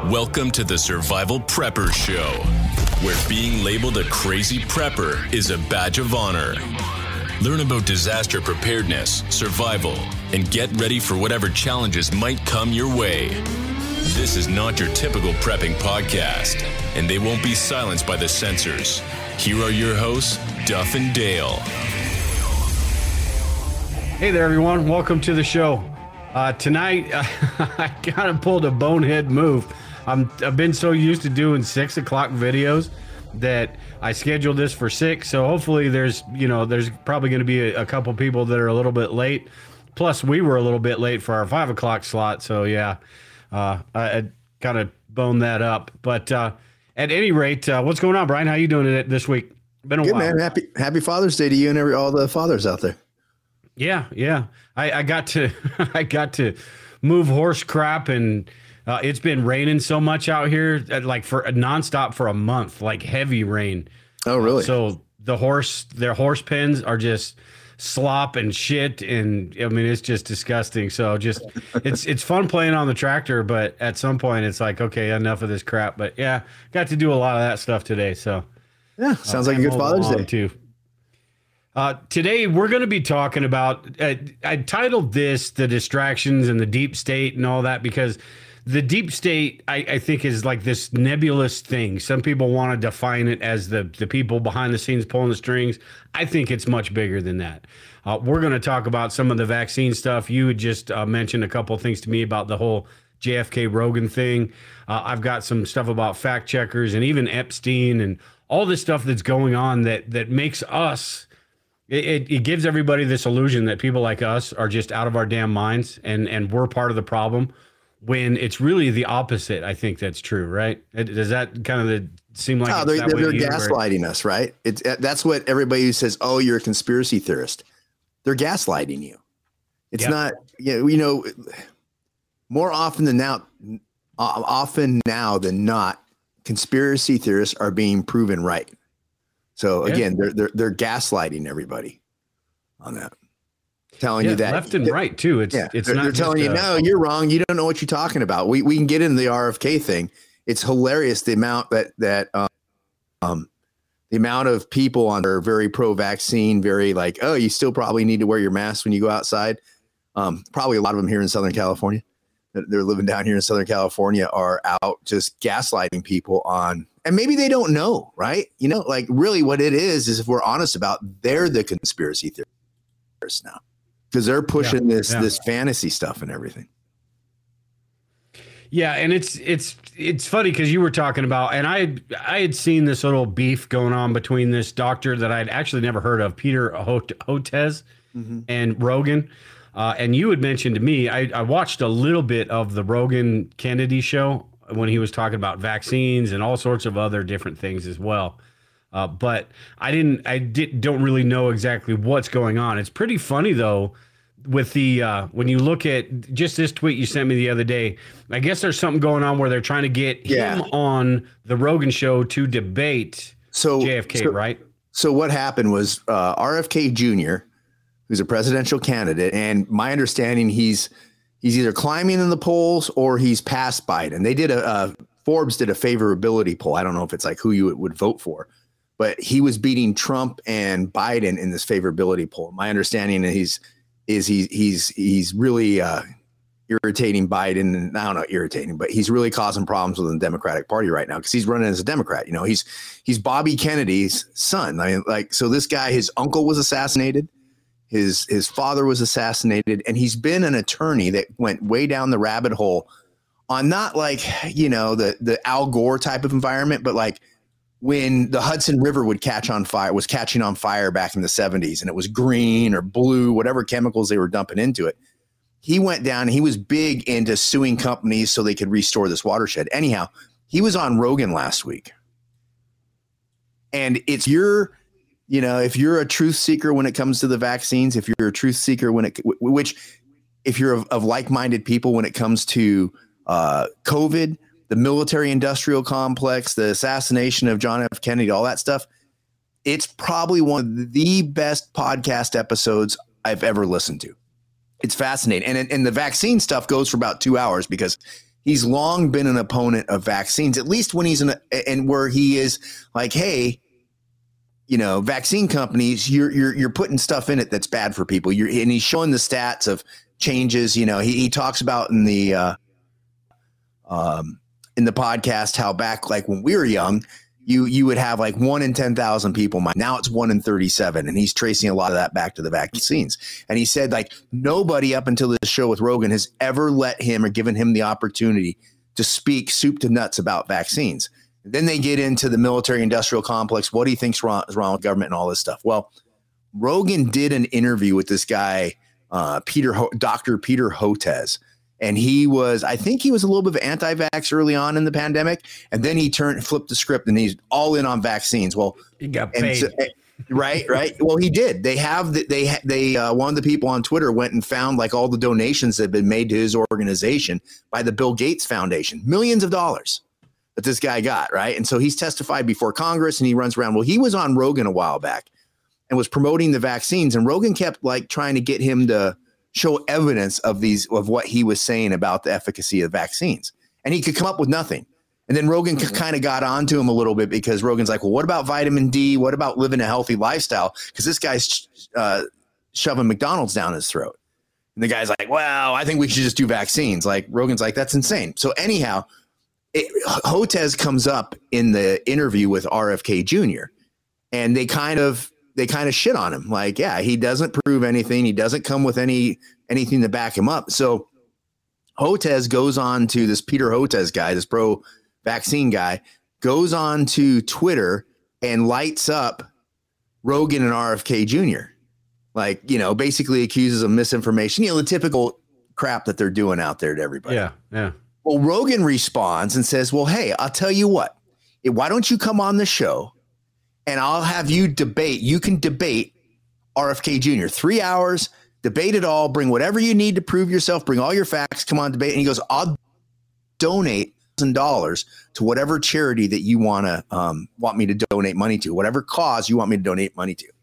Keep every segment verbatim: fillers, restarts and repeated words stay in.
Welcome to the Survival Prepper Show, where being labeled a crazy prepper is a badge of honor. Learn about disaster preparedness, survival, and get ready for whatever challenges might come your way. This is not your typical prepping podcast, and they won't be silenced by the censors. Here are your hosts, Duff and Dale. Hey there, everyone. Welcome to the show. Uh, tonight, uh, I kind of pulled a bonehead move. I'm, I've been so used to doing six o'clock videos that I scheduled this for six. So hopefully there's, you know, there's probably going to be a, a couple people that are a little bit late. Plus, we were a little bit late for our five o'clock slot. So yeah, uh, I, I kind of boned that up. But uh, at any rate, uh, what's going on, Brian? How you doing it this week? Been a Good, while. man. Happy Happy Father's Day to you and every, all the fathers out there. Yeah, yeah. I, I got to I got to move horse crap, and uh, it's been raining so much out here, like for nonstop for a month, like heavy rain. Oh, really? Uh, so the horse, their horse pens are just slop and shit, and I mean it's just disgusting. So just it's it's fun playing on the tractor, but at some point it's like, okay, enough of this crap. But yeah, got to do a lot of that stuff today. So yeah, sounds uh, like a good Father's Day too. Uh, today, we're going to be talking about, uh, I titled this The Distractions and the Deep State and all that, because the deep state, I, I think, is like this nebulous thing. Some people want to define it as the, the people behind the scenes pulling the strings. I think it's much bigger than that. Uh, we're going to talk about some of the vaccine stuff. You had just uh, mentioned a couple of things to me about the whole J F K Rogan thing. Uh, I've got some stuff about fact checkers and even Epstein and all this stuff that's going on that that makes us... It, it gives everybody this illusion that people like us are just out of our damn minds and, and we're part of the problem, when it's really the opposite. I think that's true, right? Does that kind of the, seem like oh, they're, they're, they're gaslighting or? us, right? It's that's what everybody who says, "Oh, you're a conspiracy theorist." They're gaslighting you. It's yep. not, you know, you know, more often than now, often now than not, conspiracy theorists are being proven right. So again, yeah. they're they're they're gaslighting everybody on that, telling yeah, you that left and right too. It's yeah, it's they're, not they're telling you, a, no, you're wrong. You don't know what you're talking about. We we can get into the R F K thing. It's hilarious the amount that that um, um the amount of people on are very pro-vaccine, very like, oh, you still probably need to wear your mask when you go outside. Um, probably a lot of them here in Southern California. They're living down here in Southern California are out just gaslighting people on. And maybe they don't know, right? You know, like really what it is, is if we're honest about, they're the conspiracy theorists now because they're pushing yeah, this, yeah. this fantasy stuff and everything. Yeah. And it's, it's, it's funny because you were talking about, and I, I had seen this little beef going on between this doctor that I'd actually never heard of, Peter Hotez mm-hmm. and Rogan. Uh, and you had mentioned to me, I, I watched a little bit of the Rogan Kennedy show when he was talking about vaccines and all sorts of other different things as well. Uh, but I didn't, I did, don't really know exactly what's going on. It's pretty funny though, with the, uh, when you look at just this tweet you sent me the other day, I guess there's something going on where they're trying to get yeah. him on the Rogan show to debate so, J F K, so, right? So what happened was uh, R F K Junior, who's a presidential candidate, and my understanding he's, He's either climbing in the polls or he's past Biden. They did a uh, Forbes did a favorability poll. I don't know if it's like who you would vote for, but he was beating Trump and Biden in this favorability poll. My understanding is he's is he's he's he's really uh, irritating Biden, and I don't know irritating, but he's really causing problems with the Democratic Party right now because he's running as a Democrat. You know, he's he's Bobby Kennedy's son. I mean, like so this guy, his uncle was assassinated. His his father was assassinated, and he's been an attorney that went way down the rabbit hole on not like, you know, the, the Al Gore type of environment, but like when the Hudson River would catch on fire, was catching on fire back in the seventies, and it was green or blue, whatever chemicals they were dumping into it. He went down and he was big into suing companies so they could restore this watershed. Anyhow, he was on Rogan last week. And it's your... You know, if you're a truth seeker when it comes to the vaccines, if you're a truth seeker when it, which, if you're of, of like-minded people when it comes to uh, COVID, the military industrial complex, the assassination of John F. Kennedy, all that stuff, it's probably one of the best podcast episodes I've ever listened to. It's fascinating. And, and the vaccine stuff goes for about two hours because he's long been an opponent of vaccines, at least when he's in a, and where he is like, hey, you know, vaccine companies, you're you're you're putting stuff in it that's bad for people. You're and he's showing the stats of changes. You know, he he talks about in the uh, um in the podcast how back like when we were young, you you would have like one in ten thousand people. Now it's one in thirty-seven, and he's tracing a lot of that back to the vaccines. And he said like nobody up until this show with Rogan has ever let him or given him the opportunity to speak soup to nuts about vaccines. Then they get into the military industrial complex. What do you think's wrong, is wrong with government and all this stuff? Well, Rogan did an interview with this guy, uh, Peter, Ho- Doctor Peter Hotez. And he was, I think he was a little bit of anti-vax early on in the pandemic. And then he turned, flipped the script and he's all in on vaccines. Well, he got paid. So, right, right. Well, he did. They have, the, they, they, uh, one of the people on Twitter went and found like all the donations that had been made to his organization by the Bill Gates Foundation, millions of dollars that this guy got, right? And so he's testified before Congress and he runs around. Well, he was on Rogan a while back and was promoting the vaccines, and Rogan kept like trying to get him to show evidence of these, of what he was saying about the efficacy of vaccines. And he could come up with nothing. And then Rogan mm-hmm. kind of got onto him a little bit because Rogan's like, well, what about vitamin D? What about living a healthy lifestyle? Because this guy's uh, shoving McDonald's down his throat. And the guy's like, well, I think we should just do vaccines. Like Rogan's like, that's insane. So anyhow, It, Hotez comes up in the interview with R F K Junior and they kind of they kind of shit on him. Like, yeah, he doesn't prove anything. He doesn't come with any anything to back him up. So Hotez goes on to this Peter Hotez guy, this pro vaccine guy, goes on to Twitter and lights up Rogan and R F K Junior Like, you know, basically accuses of misinformation. You know, the typical crap that they're doing out there to everybody. Yeah, yeah. Well, Rogan responds and says, well, hey, I'll tell you what, why don't you come on the show and I'll have you debate. You can debate R F K Junior Three hours, debate it all, bring whatever you need to prove yourself, bring all your facts, come on, debate. And he goes, I'll donate one thousand dollars to whatever charity that you want to um, want me to donate money to, whatever cause you want me to donate money to.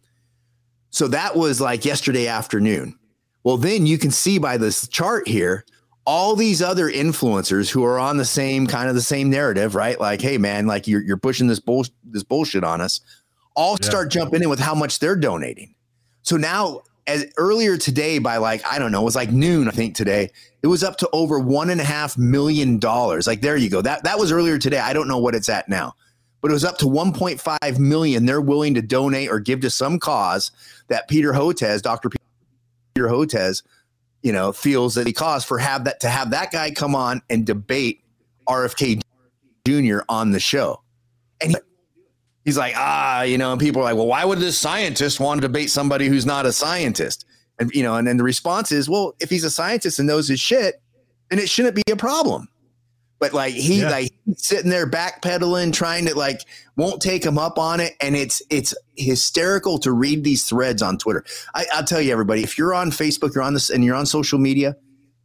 So that was like yesterday afternoon. Well, then you can see by this chart here, all these other influencers who are on the same kind of the same narrative, right? Like, hey man, like you're, you're pushing this bull, this bullshit on us, all yeah. start jumping in with how much they're donating. So now as earlier today by like, I don't know, it was like noon, I think today, it was up to over one and a half million dollars. Like, there you go. That, that was earlier today. I don't know what it's at now, but it was up to one point five million. They're willing to donate or give to some cause that Peter Hotez, Doctor Peter Hotez, you know, feels that he caused for have that to have that guy come on and debate R F K Junior on the show. And he, he's like, ah, you know, and people are like, well, why would this scientist want to debate somebody who's not a scientist? And, you know, and then the response is, well, if he's a scientist and knows his shit, then it shouldn't be a problem. But like he yeah. like he's sitting there backpedaling, trying to like won't take him up on it. And it's it's hysterical to read these threads on Twitter. I, I'll tell you, everybody, if you're on Facebook, you're on this and you're on social media,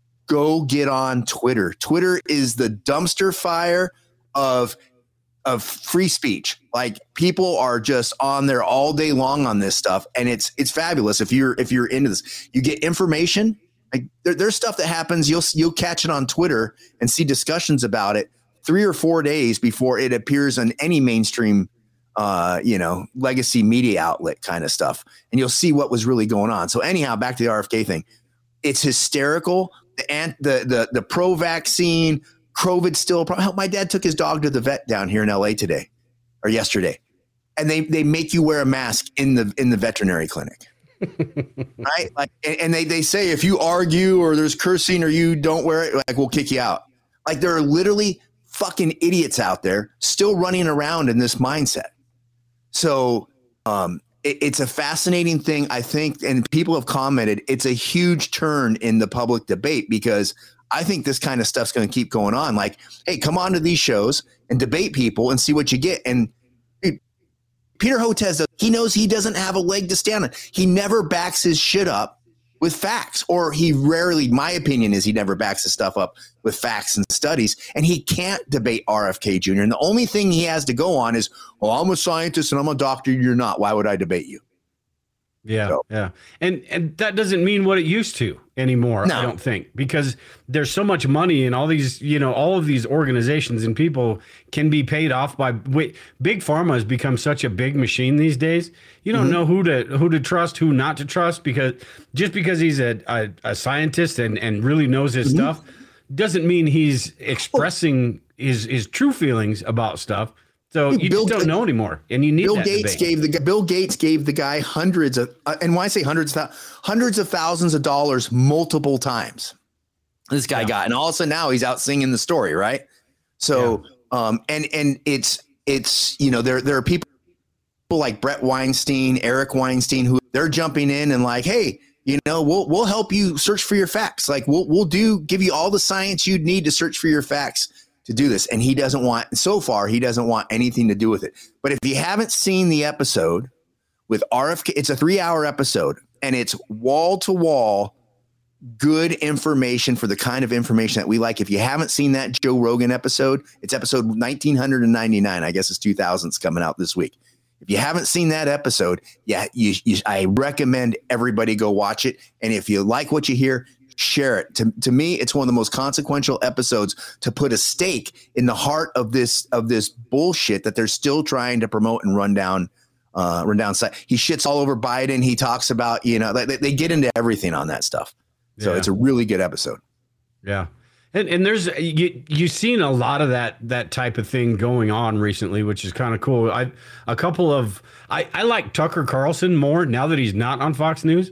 go get on Twitter. Twitter is the dumpster fire of of free speech. Like people are just on there all day long on this stuff. And it's it's fabulous. If you're if you're into this, you get information. Like there, there's stuff that happens. You'll you'll catch it on Twitter and see discussions about it three or four days before it appears on any mainstream, uh, you know, legacy media outlet kind of stuff. And you'll see what was really going on. So anyhow, back to the R F K thing. It's hysterical. The ant, the the the pro-vaccine, COVID still a problem. My dad took his dog to the vet down here in L A today or yesterday, and they they make you wear a mask in the in the veterinary clinic. Right, like, and they they say if you argue or there's cursing or you don't wear it, like we'll kick you out. Like there are literally fucking idiots out there still running around in this mindset. So um, it, it's a fascinating thing, I think, and people have commented it's a huge turn in the public debate because I think this kind of stuff's going to keep going on. Like, hey, come on to these shows and debate people and see what you get. And Peter Hotez, he knows he doesn't have a leg to stand on. He never backs his shit up with facts, or he rarely, my opinion is he never backs his stuff up with facts and studies, and he can't debate R F K Junior And the only thing he has to go on is, well, I'm a scientist and I'm a doctor. You're not. Why would I debate you? Yeah, So, yeah. And and that doesn't mean what it used to anymore, No. I don't think, because there's so much money and all these, you know, all of these organizations and people can be paid off by wait, big pharma has become such a big machine these days. You don't Mhm. know who to who to trust, who not to trust, because just because he's a a, a scientist and and really knows his Mhm. stuff doesn't mean he's expressing his his true feelings about stuff. So Dude, you Bill just don't Ga- know anymore, and you need Bill that Gates debate. gave the gu- Bill Gates gave the guy hundreds of uh, and when I say hundreds of thou- hundreds of thousands of dollars multiple times. This guy Yeah. got, and all of a sudden now he's out singing the story, right? So, um, and and it's it's you know there there are people like Brett Weinstein, Eric Weinstein, who they're jumping in and like, hey, you know, we'll we'll help you search for your facts. Like we'll we'll do give you all the science you'd need to search for your facts to do this. And he doesn't want, so far, he doesn't want anything to do with it. But if you haven't seen the episode with R F K, it's a three hour episode and it's wall to wall good information for the kind of information that we like. If you haven't seen that Joe Rogan episode, it's episode nineteen ninety-nine. I guess it's two thousands coming out this week. If you haven't seen that episode, yeah, you, you, I recommend everybody go watch it. And if you like what you hear, share it. To, to me, it's one of the most consequential episodes to put a stake in the heart of this of this bullshit that they're still trying to promote and run down. Uh, run down side. He shits all over Biden. He talks about, you know, they, they get into everything on that stuff. So Yeah. it's a really good episode. Yeah. And and there's you you've seen a lot of that that type of thing going on recently, which is kind of cool. I a couple of I, I like Tucker Carlson more now that he's not on Fox News.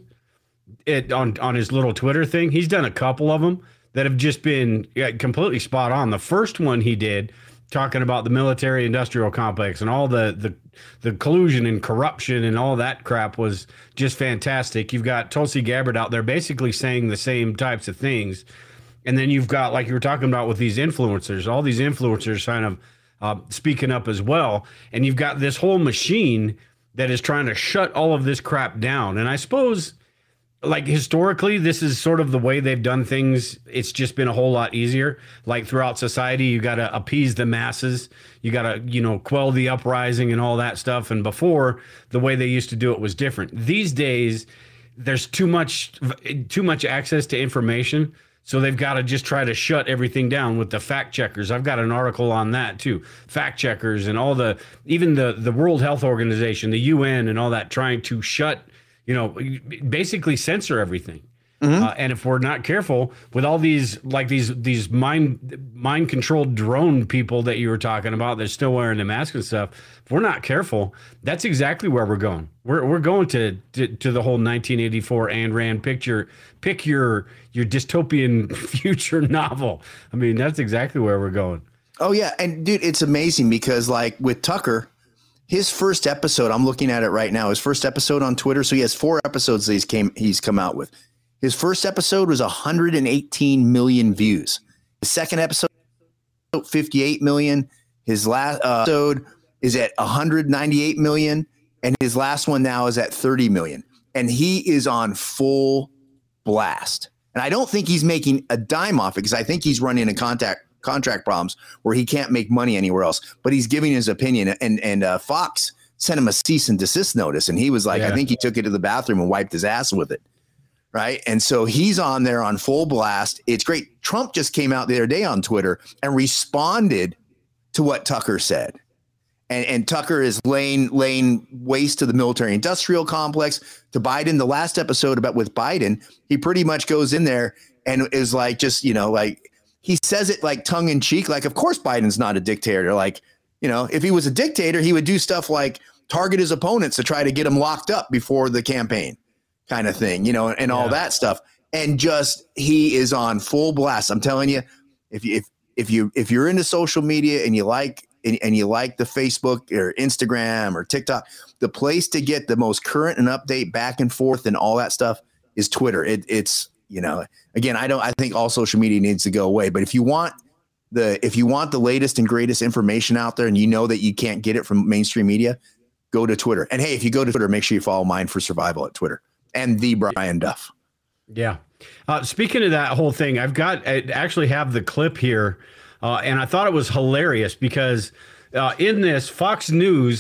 It on on his little Twitter thing. He's done a couple of them that have just been yeah, completely spot on. The first one he did talking about the military industrial complex and all the the the collusion and corruption and all that crap was just fantastic. You've got Tulsi Gabbard out there basically saying the same types of things. And then you've got, like you were talking about with these influencers, all these influencers kind of uh, speaking up as well. And you've got this whole machine that is trying to shut all of this crap down. And I suppose, like, historically, this is sort of the way they've done things. It's just been a whole lot easier. Like, throughout society, you got to appease the masses. You got to, you know, quell the uprising and all that stuff. And before, the way they used to do it was different. These days, there's too much, too much access to information. So they've got to just try to shut everything down with the fact checkers. I've got an article on that too. Fact checkers and all the, even the, the World Health Organization, the U N and all that, trying to shut, you know, basically censor everything. Mm-hmm. Uh, and if we're not careful with all these, like these, these mind, mind controlled drone people that you were talking about, they're still wearing the mask and stuff. If we're not careful, that's exactly where we're going. We're, we're going to, to, to the whole nineteen eighty-four Ayn Rand picture, pick your, your dystopian future novel. I mean, that's exactly where we're going. Oh yeah. And dude, it's amazing because like with Tucker, his first episode, I'm looking at it right now, his first episode on Twitter. So he has four episodes that he's came, he's come out with. His first episode was one hundred eighteen million views. His second episode, fifty-eight million. His last uh, episode is at one hundred ninety-eight million. And his last one now is at thirty million. And he is on full blast. And I don't think he's making a dime off it because I think he's running into contact contract problems where he can't make money anywhere else. But he's giving his opinion. And, and uh, Fox sent him a cease and desist notice. And he was like, Yeah. I think he took it to the bathroom and wiped his ass with it. Right. And so he's on there on full blast. It's great. Trump just came out the other day on Twitter and responded to what Tucker said. And, and Tucker is laying laying waste to the military industrial complex, to Biden. The last episode about with Biden, he pretty much goes in there and is like, just, you know, like he says it like tongue in cheek. Like, of course, Biden's not a dictator. Like, you know, if he was a dictator, he would do stuff like target his opponents to try to get him locked up before the campaign. Kind of thing, you know, and all Yeah. that stuff. And just he is on full blast. I'm telling you, if you if if you if you're into social media and you like and, and you like the Facebook or Instagram or TikTok, the place to get the most current and update back and forth and all that stuff is Twitter. It, it's, you know, again, I don't I think all social media needs to go away. But if you want the if you want the latest and greatest information out there and you know that you can't get it from mainstream media, go to Twitter. And hey, if you go to Twitter, make sure you follow Mind for Survival at Twitter. And the Brian Duff. Yeah. Uh, speaking of that whole thing, I've got, I actually have the clip here. Uh, and I thought it was hilarious because uh, in this, Fox News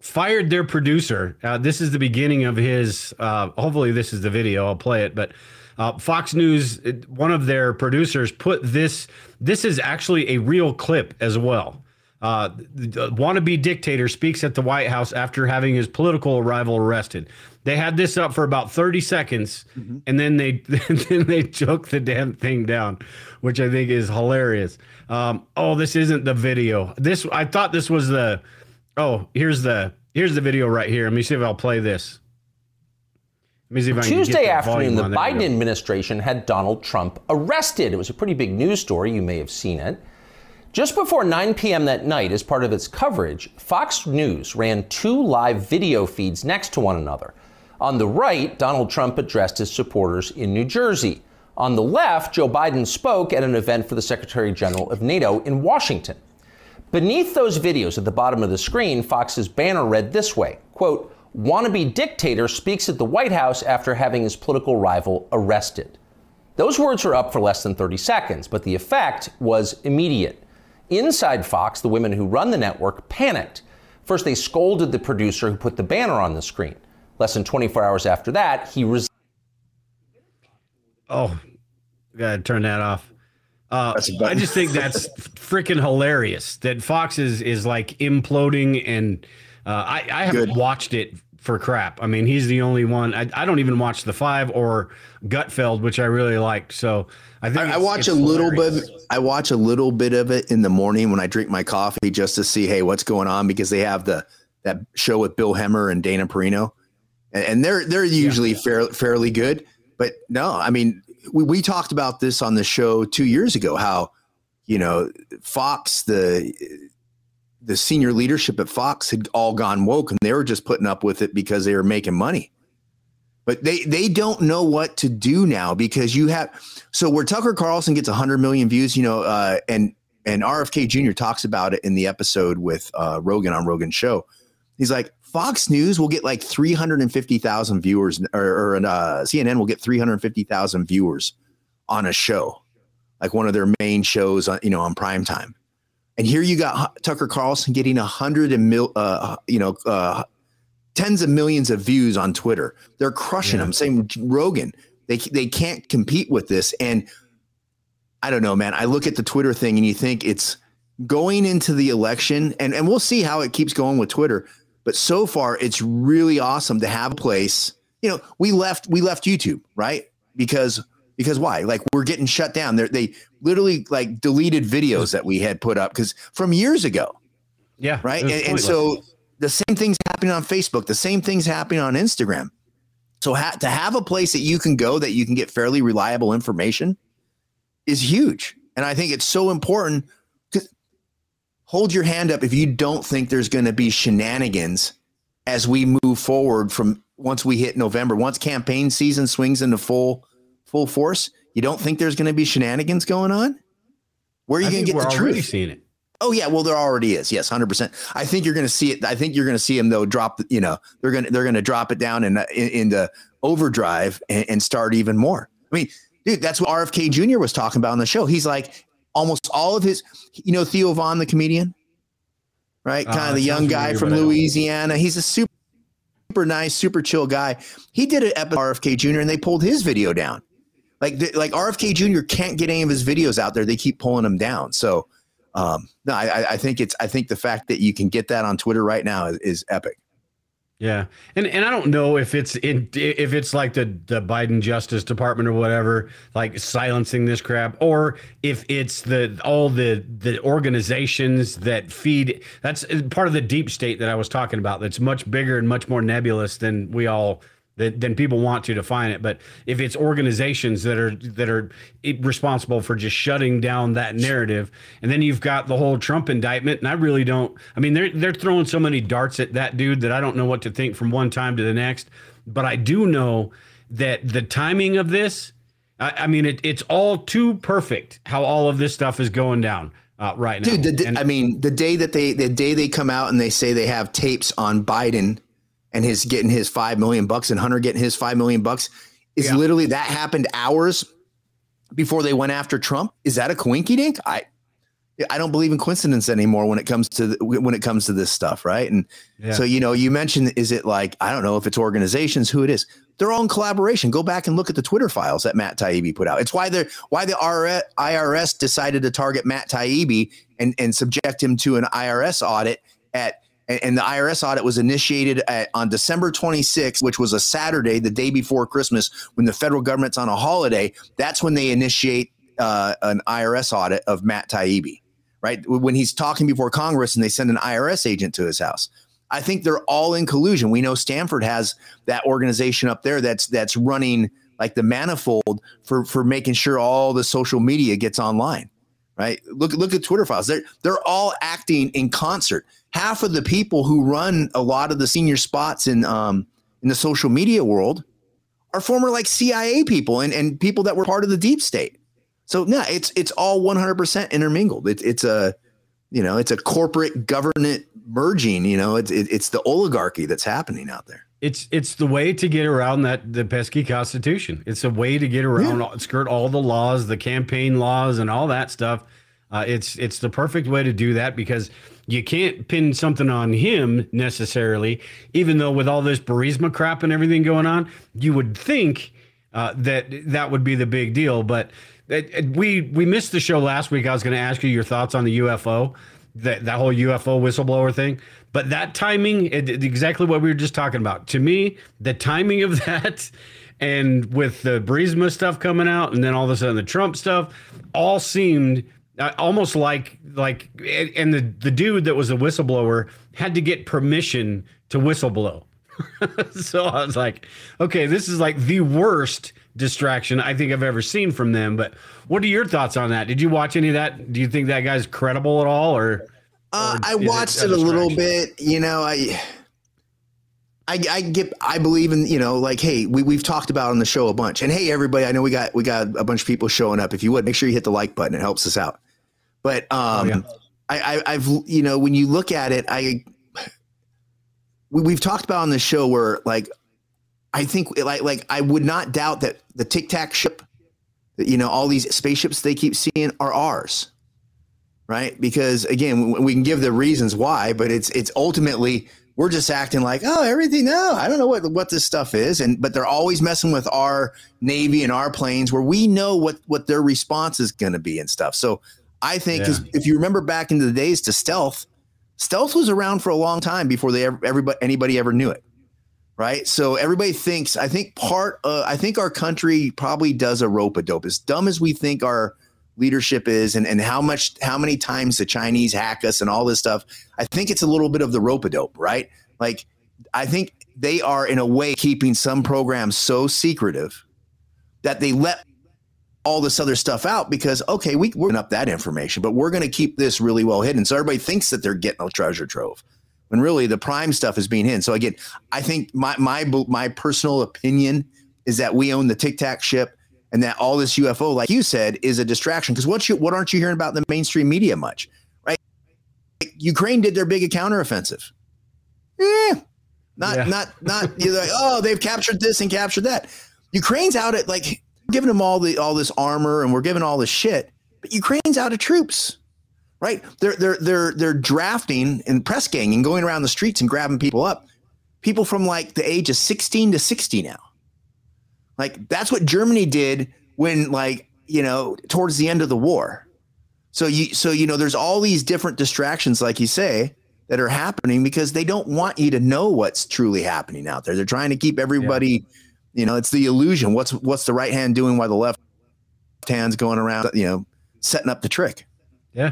fired their producer. Uh, this is the beginning of his, uh, hopefully this is the video, I'll play it, but uh, Fox News, one of their producers put this, this is actually a real clip as well. Uh, the wannabe dictator speaks at the White House after having his political rival arrested. They had this up for about thirty seconds, mm-hmm. and then they then they took the damn thing down, which I think is hilarious. Um, oh, this isn't the video. This I thought this was the. Oh, here's the here's the video right here. Let me see if I'll play this. Let me see if I can Tuesday get the afternoon, the on. Biden administration had Donald Trump arrested. It was a pretty big news story. You may have seen it. Just before nine p.m. that night, as part of its coverage, Fox News ran two live video feeds next to one another. On the right, Donald Trump addressed his supporters in New Jersey. On the left, Joe Biden spoke at an event for the Secretary General of NATO in Washington. Beneath those videos at the bottom of the screen, Fox's banner read this way, quote, "Wannabe dictator speaks at the White House after having his political rival arrested." Those words were up for less than thirty seconds, but the effect was immediate. Inside Fox, the women who run the network panicked. First, they scolded the producer who put the banner on the screen. Less than twenty-four hours after that, he resigned. Oh, gotta turn that off. Uh, I just think that's freaking hilarious that Fox is is like imploding, and uh, I, I haven't Good. watched it for crap. I mean, he's the only one. I, I don't even watch The Five or Gutfeld, which I really liked. So I think I, I watch a little hilarious. bit. I watch a little bit of it in the morning when I drink my coffee, just to see, hey, what's going on, because they have the that show with Bill Hemmer and Dana Perino, and, and they're they're usually yeah. fair, fairly good. But no, I mean. We, we talked about this on the show two years ago, how, you know, Fox, the the senior leadership at Fox had all gone woke, and they were just putting up with it because they were making money. But they, they don't know what to do now, because you have – so where Tucker Carlson gets one hundred million views, you know, uh, and, and R F K Junior talks about it in the episode with uh, Rogan on Rogan's show. He's like, Fox News will get like three hundred fifty thousand viewers, or, or uh, C N N will get three hundred fifty thousand viewers on a show, like one of their main shows, on, you know, on prime time. And here you got Tucker Carlson getting a hundred and mil, uh, you know, uh, tens of millions of views on Twitter. They're crushing yeah. them. Same Rogan. They they can't compete with this. And I don't know, man. I look at the Twitter thing, and you think it's going into the election, and and we'll see how it keeps going with Twitter. But so far, it's really awesome to have a place. You know, we left we left YouTube, right? Because because why? Like, we're getting shut down. They they literally like deleted videos that we had put up because from years ago. Yeah. Right. And, and so the same thing's happening on Facebook. The same thing's happening on Instagram. So ha- to have a place that you can go that you can get fairly reliable information is huge. And I think it's so important. Hold your hand up if you don't think there's going to be shenanigans as we move forward from once we hit November. Once campaign season swings into full full force, you don't think there's going to be shenanigans going on? Where are you going to get the truth? We're already seeing it. Oh yeah, well there already is. Yes, one hundred percent. I think you're going to see it. I think you're going to see them though drop. You know, they're going to they're going to drop it down in in, in the overdrive and, and start even more. I mean, dude, that's what R F K Junior was talking about on the show. He's like, almost all of his, you know, Theo Vaughn, the comedian, right? Kind uh, of the young guy from Louisiana. He's a super, super nice, super chill guy. He did an episode of R F K Junior and they pulled his video down. Like, the, like R F K Junior can't get any of his videos out there. They keep pulling them down. So, um, no, I, I think it's, I think the fact that you can get that on Twitter right now is, is epic. Yeah. And and I don't know if it's in if it's like the, the Biden Justice Department or whatever, like silencing this crap, or if it's the all the the organizations that feed. That's part of the deep state that I was talking about. That's much bigger and much more nebulous than we all that than people want to define it. But if it's organizations that are that are responsible for just shutting down that narrative, and then you've got the whole Trump indictment, and I really don't. I mean, they're they're throwing so many darts at that dude that I don't know what to think from one time to the next. But I do know that the timing of this, I, I mean, it, it's all too perfect how all of this stuff is going down uh, right now. Dude, the, and, I mean, the day that they the day they come out and they say they have tapes on Biden and his getting his five million bucks and Hunter getting his five million bucks is yeah. literally that happened hours before they went after Trump. Is that a coinky dink? I, I don't believe in coincidence anymore when it comes to the, when it comes to this stuff, right? And yeah. so you know, you mentioned, is it like, I don't know if it's organizations, who it is. They're all in collaboration. Go back and look at the Twitter files that Matt Taibbi put out. It's why they're why the I R S decided to target Matt Taibbi and and subject him to an I R S audit at. And the I R S audit was initiated at, on December twenty-sixth, which was a Saturday, the day before Christmas, when the federal government's on a holiday. That's when they initiate uh, an I R S audit of Matt Taibbi, right? When he's talking before Congress and they send an I R S agent to his house. I think they're all in collusion. We know Stanford has that organization up there that's that's running like the manifold for for making sure all the social media gets online, right? Look look at Twitter files. They're they're all acting in concert. Half of the people who run a lot of the senior spots in um in the social media world are former like C I A people and, and people that were part of the deep state. So no, it's it's all one hundred percent intermingled. It's it's a you know it's a corporate government merging. You know, it's it, it's the oligarchy that's happening out there. It's it's the way to get around that the pesky Constitution. It's a way to get around yeah. skirt all the laws, the campaign laws, and all that stuff. Uh, it's it's the perfect way to do that because you can't pin something on him necessarily, even though with all this Burisma crap and everything going on, you would think uh, that that would be the big deal. But it, it, we we missed the show last week. I was going to ask you your thoughts on the U F O, that, that whole U F O whistleblower thing. But that timing, it, it, exactly what we were just talking about. To me, the timing of that and with the Burisma stuff coming out and then all of a sudden the Trump stuff all seemed Uh, almost like like and the the dude that was a whistleblower had to get permission to whistleblow. So I was like, okay, this is like the worst distraction I think I've ever seen from them. But what are your thoughts on that? Did you watch any of that? Do you think that guy's credible at all? Or, uh, or I watched it a, it a little bit. You know, I. I, I get. I believe in you know, like, hey, we we've talked about on the show a bunch, and hey, everybody, I know we got we got a bunch of people showing up. If you would make sure you hit the like button, it helps us out. But um, oh, yeah. I, I I've you know when you look at it, I we, we've talked about on the show where like I think like like I would not doubt that the Tic Tac ship, you know, all these spaceships they keep seeing are ours, right? Because again, we, we can give the reasons why, but it's it's ultimately. We're just acting like, oh, everything. No, I don't know what, what this stuff is. And but they're always messing with our Navy and our planes where we know what, what their response is going to be and stuff. So I think yeah. if you remember back into the days to stealth, stealth was around for a long time before they ever, everybody, anybody ever knew it. Right. So everybody thinks I think part uh, I think our country probably does a rope-a-dope. As dumb as we think our leadership is and, and how much how many times the Chinese hack us and all this stuff. I think it's a little bit of the rope-a-dope, right? Like I think they are in a way keeping some programs so secretive that they let all this other stuff out because, okay, we, we're up that information, but we're going to keep this really well hidden. So everybody thinks that they're getting a treasure trove when really the prime stuff is being hidden. So again, I think my my my personal opinion is that we own the Tic Tac ship. And that all this U F O, like you said, is a distraction. Because what you what aren't you hearing about in the mainstream media much, right? Ukraine did their big counteroffensive. Yeah, not yeah. not not. You're like, oh, they've captured this and captured that. Ukraine's out at like giving them all the all this armor and we're giving all this shit, but Ukraine's out of troops, right? They're they're they're they're drafting and press ganging, going around the streets and grabbing people up, people from like the age of sixteen to sixty now. Like that's what Germany did when like, you know, towards the end of the war. So you so, you know, there's all these different distractions, like you say, that are happening because they don't want you to know what's truly happening out there. They're trying to keep everybody, yeah. you know, it's the illusion. What's what's the right hand doing while the left hand's going around, you know, setting up the trick. Yeah.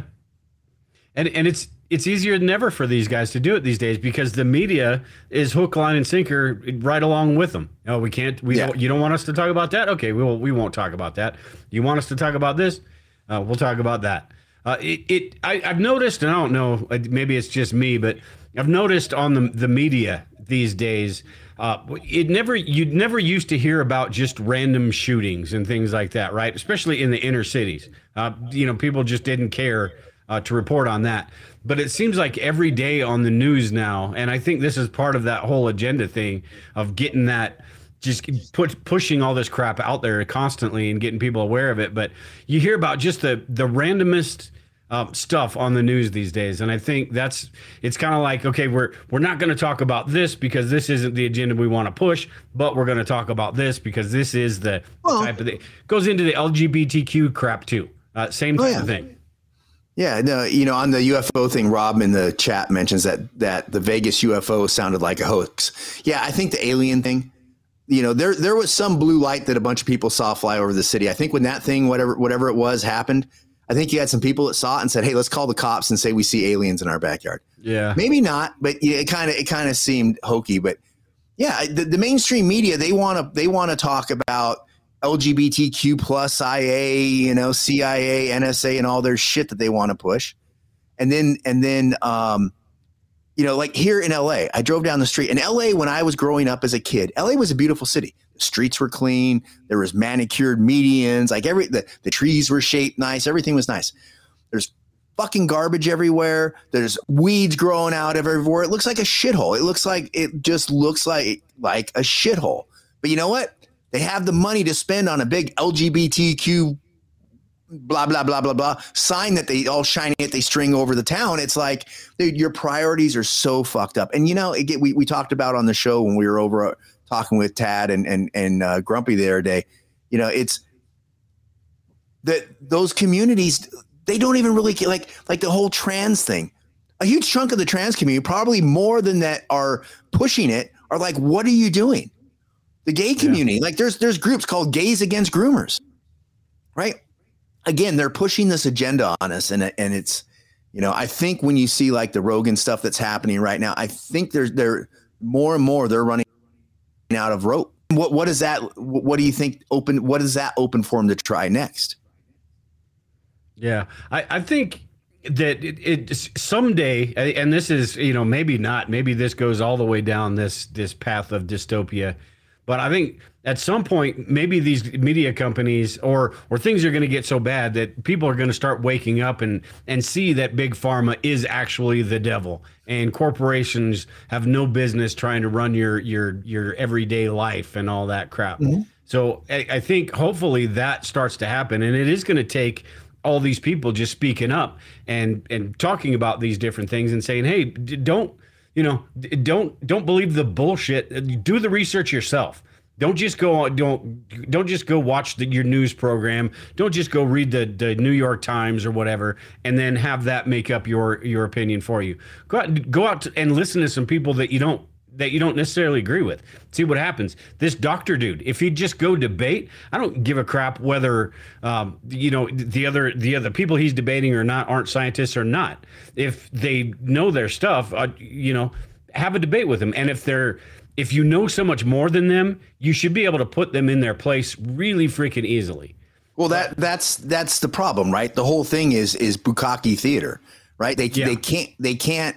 And and it's it's easier than ever for these guys to do it these days because the media is hook, line, and sinker right along with them. Oh, we can't. We yeah. don't, you don't want us to talk about that? Okay, we will. We won't talk about that. You want us to talk about this? Uh, we'll talk about that. Uh, it. it I, I've noticed, and I don't know. Maybe it's just me, but I've noticed on the the media these days. Uh, it never. You'd never used to hear about just random shootings and things like that, right? Especially in the inner cities. Uh, you know, people just didn't care uh, to report on that. But it seems like every day on the news now, and I think this is part of that whole agenda thing of getting that, just put, pushing all this crap out there constantly and getting people aware of it. But you hear about just the the randomest um, stuff on the news these days. And I think that's, it's kind of like, okay, we're, we're not going to talk about this because this isn't the agenda we want to push, but we're going to talk about this because this is the well, type of thing. Goes into the L G B T Q crap too. Uh, same type oh, yeah. of thing. Yeah, no, you know, on the U F O thing, Rob in the chat mentions that that the Vegas U F O sounded like a hoax. Yeah, I think the alien thing, you know, there there was some blue light that a bunch of people saw fly over the city. I think when that thing, whatever whatever it was, happened, I think you had some people that saw it and said, "Hey, let's call the cops and say we see aliens in our backyard." Yeah, maybe not, but yeah, it kind of it kind of seemed hokey. But yeah, the, the mainstream media they want to they want to talk about L G B T Q plus I A, you know, C I A, N S A, and all their shit that they want to push. And then, and then, um, you know, like here in L A, I drove down the street in L A when I was growing up as a kid. L A was a beautiful city. The streets were clean. There was manicured medians. Like every, the, the trees were shaped nice. Everything was nice. There's fucking garbage everywhere. There's weeds growing out everywhere. It looks like a shithole. It looks like, it just looks like, like a shithole. But you know what? They have the money to spend on a big L G B T Q blah, blah, blah, blah, blah sign that they all shiny it, they string over the town. It's like, dude, your priorities are so fucked up. And, you know, it, we, we talked about on the show when we were over uh, talking with Tad and, and, and uh, Grumpy the other day, you know, it's that those communities, they don't even really get like, like the whole trans thing. A huge chunk of the trans community, probably more than that, are pushing it, are like, what are you doing? The gay community, yeah. like there's there's groups called Gays Against Groomers, right? Again, they're pushing this agenda on us, and and it's, you know, I think when you see like the Rogan stuff that's happening right now, I think there's they're more and more they're running out of rope. What what is that? What do you think open? What is that open for them to try next? Yeah, I I think that it, it someday, and this is, you know, maybe not, maybe this goes all the way down this this path of dystopia. But I think at some point, maybe these media companies or or things are going to get so bad that people are going to start waking up and and see that big pharma is actually the devil, and corporations have no business trying to run your your your everyday life and all that crap. Mm-hmm. So I, I think hopefully that starts to happen, and it is going to take all these people just speaking up and and talking about these different things and saying, hey, don't. You know, don't don't believe the bullshit. Do the research yourself. Don't just go don't don't just go watch the, your news program. Don't just go read the, the New York Times or whatever, and then have that make up your your opinion for you. Go out go out and listen to some people that you don't that you don't necessarily agree with. See what happens. This doctor dude, if he'd just go debate, I don't give a crap whether um, you know the other the other people he's debating or not aren't scientists or not. If they know their stuff, uh, you know, have a debate with them. And if they're if you know so much more than them, you should be able to put them in their place really freaking easily. Well, that that's that's the problem, right? The whole thing is is bukkake theater, right? They yeah. they can't they can't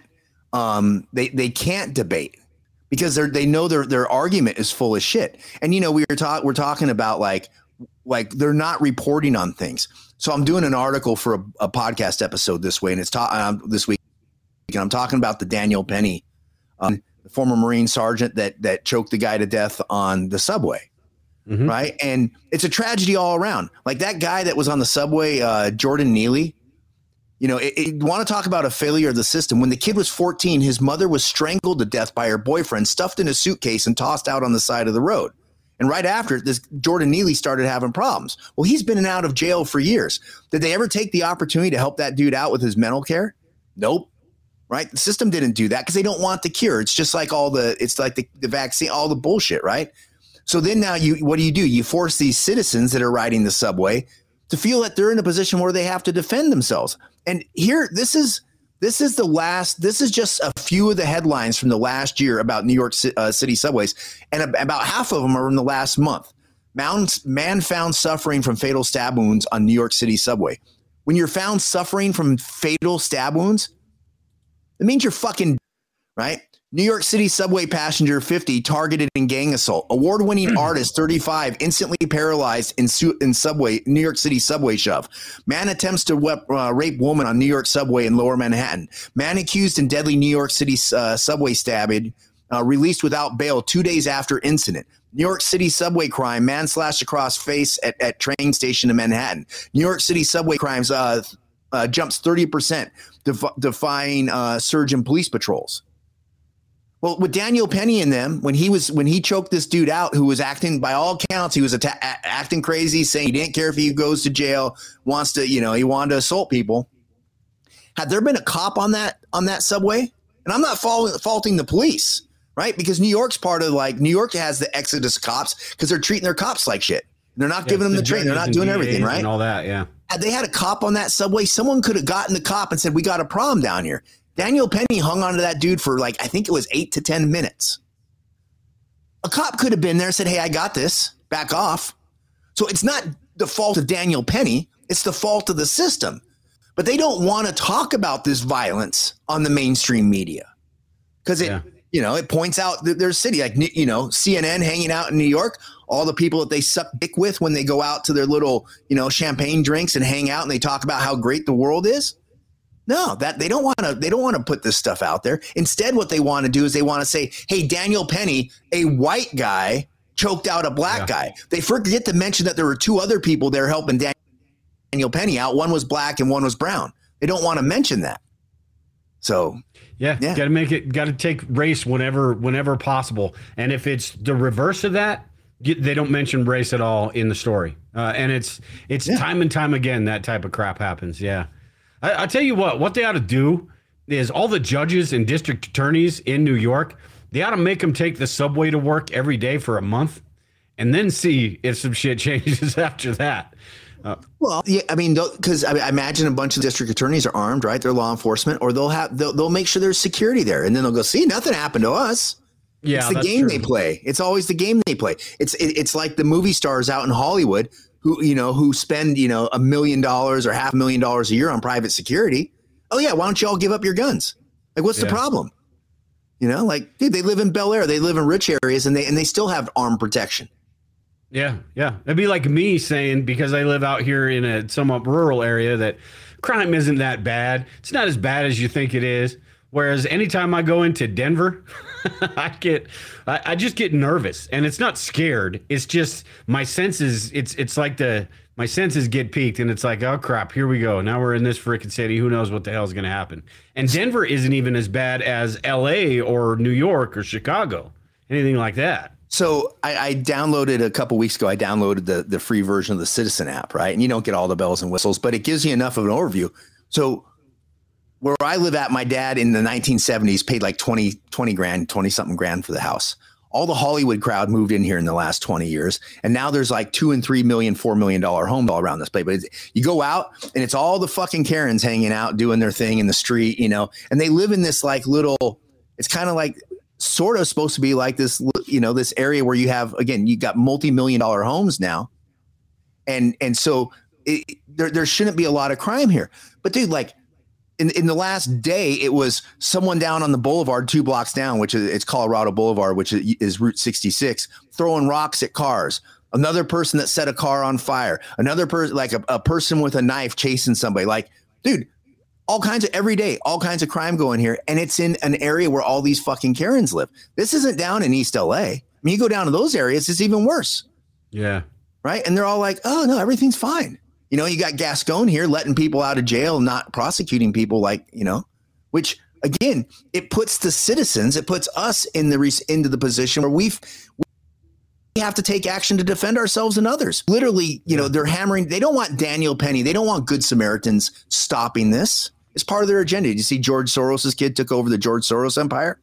um, they they can't debate. Because they they know their their argument is full of shit. And, you know, we were talking we're talking about like like they're not reporting on things. So I'm doing an article for a, a podcast episode this way. And it's ta- um, this week. And I'm talking about the Daniel Penny, um, the former Marine sergeant that that choked the guy to death on the subway. Mm-hmm. Right. And it's a tragedy all around. Like that guy that was on the subway, uh, Jordan Neely. You know, it, it, want to talk about a failure of the system. When the kid was fourteen, his mother was strangled to death by her boyfriend, stuffed in a suitcase and tossed out on the side of the road. And right after this, Jordan Neely started having problems. Well, he's been in and out of jail for years. Did they ever take the opportunity to help that dude out with his mental care? Nope. Right. The system didn't do that because they don't want the cure. It's just like all the it's like the, the vaccine, all the bullshit. Right. So then now you what do you do? You force these citizens that are riding the subway to feel that they're in a position where they have to defend themselves. And here, this is this is the last. This is just a few of the headlines from the last year about New York uh, City subways, and about half of them are in the last month. Man, man found suffering from fatal stab wounds on New York City subway. When you're found suffering from fatal stab wounds, it means you're fucking right. New York City subway passenger fifty targeted in gang assault. Award-winning artist thirty-five instantly paralyzed in, su- in subway New York City subway shove. Man attempts to wep- uh, rape woman on New York subway in Lower Manhattan. Man accused in deadly New York City uh, subway stabbing uh, released without bail two days after incident. New York City subway crime. Man slashed across face at, at train station in Manhattan. New York City subway crimes. Uh, uh, jumps thirty percent, def- defying uh, surge in police patrols. Well, with Daniel Penny in them, when he was when he choked this dude out, who was acting by all counts, he was atta- a- acting crazy, saying he didn't care if he goes to jail, wants to, you know, he wanted to assault people. Had there been a cop on that on that subway, and I'm not fault- faulting the police, right? Because New York's part of like New York has the exodus of cops because they're treating their cops like shit. They're not yeah, giving them the, the training. They're not doing everything, right? And all that, yeah. Had they had a cop on that subway, someone could have gotten the cop and said, "We got a problem down here." Daniel Penny hung on to that dude for like, I think it was eight to ten minutes. A cop could have been there and said, "Hey, I got this. Back off." So it's not the fault of Daniel Penny. It's the fault of the system. But they don't want to talk about this violence on the mainstream media because it, yeah. you know, it points out that their city, like, you know, C N N hanging out in New York, all the people that they suck dick with when they go out to their little, you know, champagne drinks and hang out and they talk about how great the world is. No, that they don't want to. They don't want to put this stuff out there. Instead, what they want to do is they want to say, "Hey, Daniel Penny, a white guy, choked out a black yeah. guy." They forget to mention that there were two other people there helping Dan- Daniel Penny out. One was black and one was brown. They don't want to mention that. So, yeah, yeah. got to make it. Got to take race whenever, whenever possible. And if it's the reverse of that, they don't mention race at all in the story. Uh, and it's it's yeah. time and time again that type of crap happens. Yeah. I, I tell you what, what they ought to do is all the judges and district attorneys in New York, they ought to make them take the subway to work every day for a month and then see if some shit changes after that. Uh, well, yeah, I mean, because I, mean, I imagine a bunch of district attorneys are armed, right? They're law enforcement, or they'll have they'll, they'll make sure there's security there, and then they'll go, "See, nothing happened to us." Yeah, it's the game true. they play. It's always the game they play. It's it, it's like the movie stars out in Hollywood who, you know, who spend, you know, a million dollars or half a million dollars a year on private security. Oh yeah, why don't you all give up your guns? Like, what's yeah. the problem? You know, like, dude, they live in Bel Air, they live in rich areas, and they and they still have armed protection. Yeah, yeah. It'd be like me saying, because I live out here in a somewhat rural area, that crime isn't that bad. It's not as bad as you think it is. Whereas anytime I go into Denver, I get, I, I just get nervous, and it's not scared. It's just my senses. It's it's like the my senses get peaked, and it's like, oh crap, here we go. Now we're in this freaking city. Who knows what the hell is going to happen? And Denver isn't even as bad as L A or New York or Chicago, anything like that. So I, I downloaded a couple weeks ago. I downloaded the the free version of the Citizen app, right? And you don't get all the bells and whistles, but it gives you enough of an overview. So where I live at, my dad in the nineteen seventies paid like twenty, twenty grand, twenty something grand for the house. All the Hollywood crowd moved in here in the last twenty years. And now there's like two and three million, four million dollar homes all around this place. But it's, you go out and it's all the fucking Karens hanging out, doing their thing in the street, you know, and they live in this like little, it's kind of like sort of supposed to be like this, you know, this area where you have, again, you got multi-million dollar homes now. And, and so it, there, there shouldn't be a lot of crime here, but dude, like, In, in the last day, it was someone down on the boulevard two blocks down, which is it's Colorado Boulevard, which is, is Route sixty-six, throwing rocks at cars. Another person that set a car on fire. Another person, like a, a person with a knife chasing somebody. Like, dude, all kinds of every day, all kinds of crime going here. And it's in an area where all these fucking Karens live. This isn't down in East L A. I mean, you go down to those areas, it's even worse. Yeah. Right. And they're all like, oh, no, everything's fine. You know, you got Gascon here letting people out of jail, not prosecuting people like, you know, which, again, it puts the citizens, it puts us in the into the position where we've, we have to take action to defend ourselves and others. Literally, you know, they're hammering. They don't want Daniel Penny. They don't want Good Samaritans stopping this. It's part of their agenda. Did you see George Soros's kid took over the George Soros empire?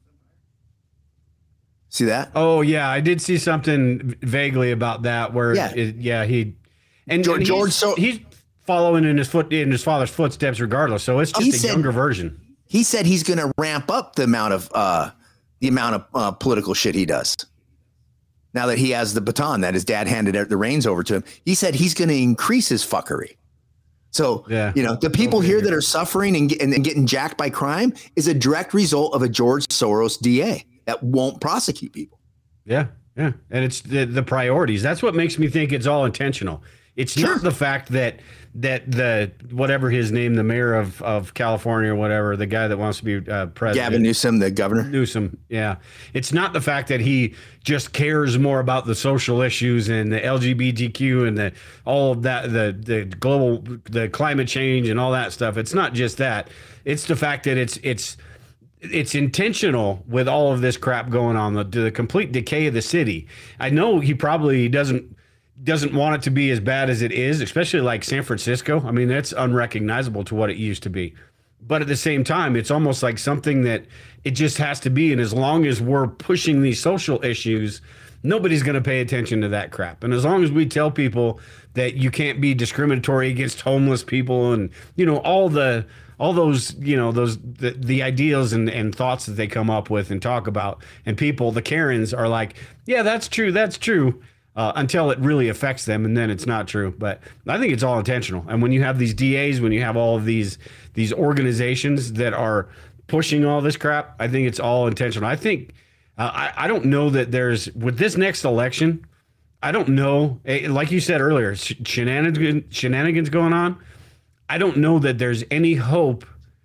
See that? Oh, yeah. I did see something vaguely about that where, yeah, it, yeah he. And George, and he's, George so, he's following in his foot in his father's footsteps, regardless. So it's just a said, younger version. He said he's going to ramp up the amount of uh, the amount of uh, political shit he does. Now that he has the baton that his dad handed the reins over to him, he said he's going to increase his fuckery. So, yeah, you know, the people here that are suffering and, and, and getting jacked by crime is a direct result of a George Soros D A that won't prosecute people. Yeah, yeah, and it's the, the priorities. That's what makes me think it's all intentional. It's Sure. not the fact that that the whatever his name, the mayor of, of California or whatever, the guy that wants to be uh, president, Gavin Newsom, the governor. Newsom, yeah. It's not the fact that he just cares more about the social issues and the L G B T Q and the all of that, the the global, the climate change and all that stuff. It's not just that. It's the fact that it's it's it's intentional with all of this crap going on, the, the complete decay of the city. I know he probably doesn't doesn't want it to be as bad as it is, especially like San Francisco. I mean, that's unrecognizable to what it used to be. But at the same time, it's almost like something that it just has to be. And as long as we're pushing these social issues, nobody's going to pay attention to that crap. And as long as we tell people that you can't be discriminatory against homeless people and, you know, all the all those, you know, those the, the ideals and, and thoughts that they come up with and talk about, and people, the Karens are like, yeah, that's true. That's true. Uh, until it really affects them, and then it's not true. But I think it's all intentional. And when you have these D As, when you have all of these these organizations that are pushing all this crap, I think it's all intentional. I think uh, I, I don't know that there's with this next election. I don't know, like you said earlier, shenanigans shenanigans going on. I don't know that there's any hope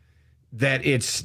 that it's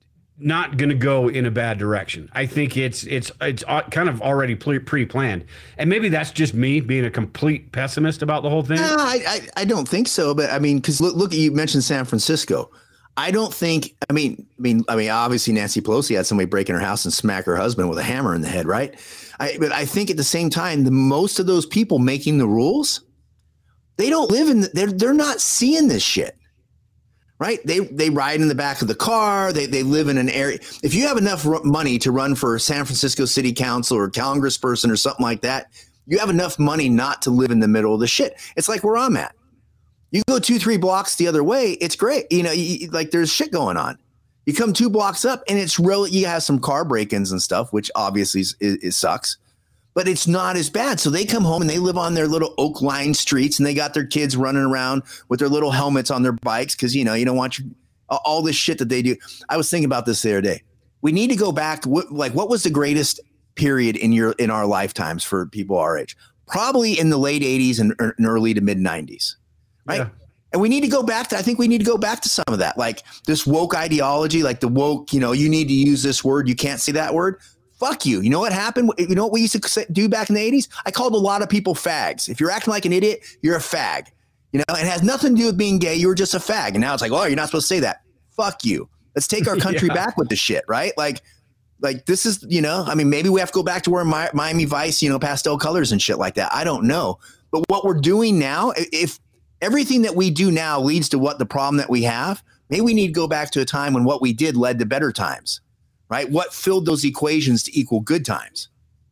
not going to go in a bad direction. I think it's it's it's kind of already pre-planned, and maybe that's just me being a complete pessimist about the whole thing. No, I, I I don't think so. But I mean, because look, look, you mentioned San Francisco. I don't think. I mean, I mean, I mean, obviously Nancy Pelosi had somebody break in her house and smack her husband with a hammer in the head, right? I, but I think at the same time, the most of those people making the rules, they don't live in. The, they're they're not seeing this shit. Right. They they ride in the back of the car. They they live in an area. If you have enough r- money to run for San Francisco City Council or congressperson or something like that, you have enough money not to live in the middle of the shit. It's like where I'm at. You go two, three blocks the other way. It's great. You know, you, like there's shit going on. You come two blocks up and it's really, you have some car break-ins and stuff, which obviously is, is, is sucks. But it's not as bad. So they come home and they live on their little oak lined streets, and they got their kids running around with their little helmets on their bikes because, you know, you don't want your, all this shit that they do. I was thinking about this the other day. We need to go back. What, like, what was the greatest period in your in our lifetimes for people our age? Probably in the late eighties and, and early to mid nineties, right? Yeah. And we need to go back to, I think we need to go back to some of that, like this woke ideology, like the woke, you know, you need to use this word. You can't say that word. Fuck you. You know what happened? You know what we used to do back in the eighties? I called a lot of people fags. If you're acting like an idiot, you're a fag. You know, it has nothing to do with being gay. You were just a fag. And now it's like, oh, you're not supposed to say that. Fuck you. Let's take our country yeah. back with the shit, right? Like, like this is, you know, I mean, maybe we have to go back to where Mi- Miami Vice, you know, pastel colors and shit like that. I don't know. But what we're doing now, if everything that we do now leads to what the problem that we have, maybe we need to go back to a time when what we did led to better times. Right? What filled those equations to equal good times?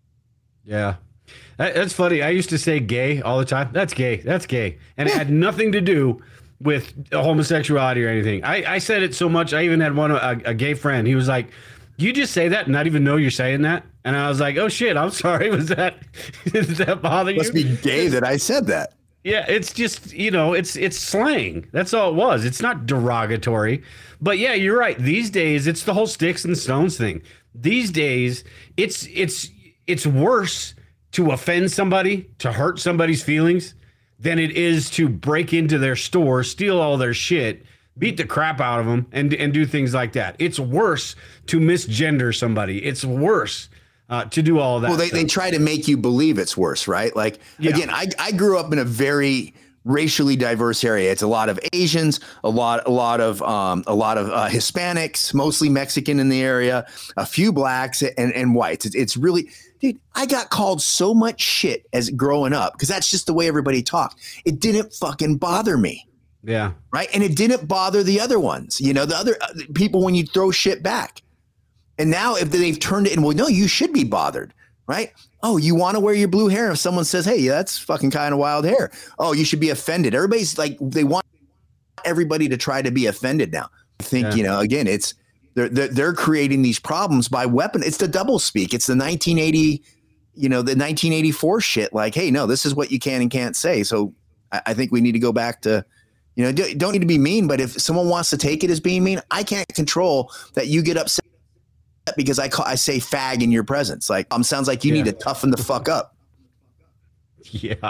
Yeah. That's funny. I used to say gay all the time. That's gay. That's gay. And yeah. it had nothing to do with homosexuality or anything. I, I said it so much. I even had one, a, a gay friend. He was like, you just say that and not even know you're saying that? And I was like, oh shit, I'm sorry. Was that, did that bother you? Must be gay that I said that. Yeah, it's just, you know, it's it's slang. That's all it was. It's not derogatory. But yeah, you're right. These days, it's the whole sticks and stones thing. These days, it's it's it's worse to offend somebody, to hurt somebody's feelings, than it is to break into their store, steal all their shit, beat the crap out of them, and and do things like that. It's worse to misgender somebody. It's worse Uh, to do all that. Well, they, they try to make you believe it's worse, right? Like, yeah. again, I, I grew up in a very racially diverse area. It's a lot of Asians, a lot, a lot of, um, a lot of uh, Hispanics, mostly Mexican in the area, a few blacks and, and whites. It's, it's really, dude, I got called so much shit as growing up because that's just the way everybody talked. It didn't fucking bother me. Yeah. Right. And it didn't bother the other ones, you know, the other uh, people when you throw shit back. And now if they've turned it in, well, no, you should be bothered, right? Oh, you want to wear your blue hair? If someone says, hey, yeah, that's fucking kind of wild hair. Oh, you should be offended. Everybody's like, they want everybody to try to be offended now. I think, yeah. you know, again, it's they're, they're they're creating these problems by weapon. It's the double speak. It's the nineteen eighty, you know, the nineteen eighty-four shit. Like, hey, no, this is what you can and can't say. So I, I think we need to go back to, you know, do, don't need to be mean. But if someone wants to take it as being mean, I can't control that you get upset because I call, I say fag in your presence. Like, um, sounds like you yeah. need to toughen the fuck up. Yeah.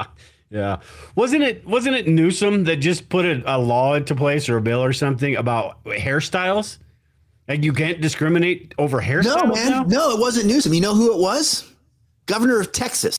Yeah. Wasn't it wasn't it Newsom that just put a, a law into place or a bill or something about hairstyles? And you can't discriminate over hairstyles? No, man. Now? No, it wasn't Newsom. You know who it was? Governor of Texas.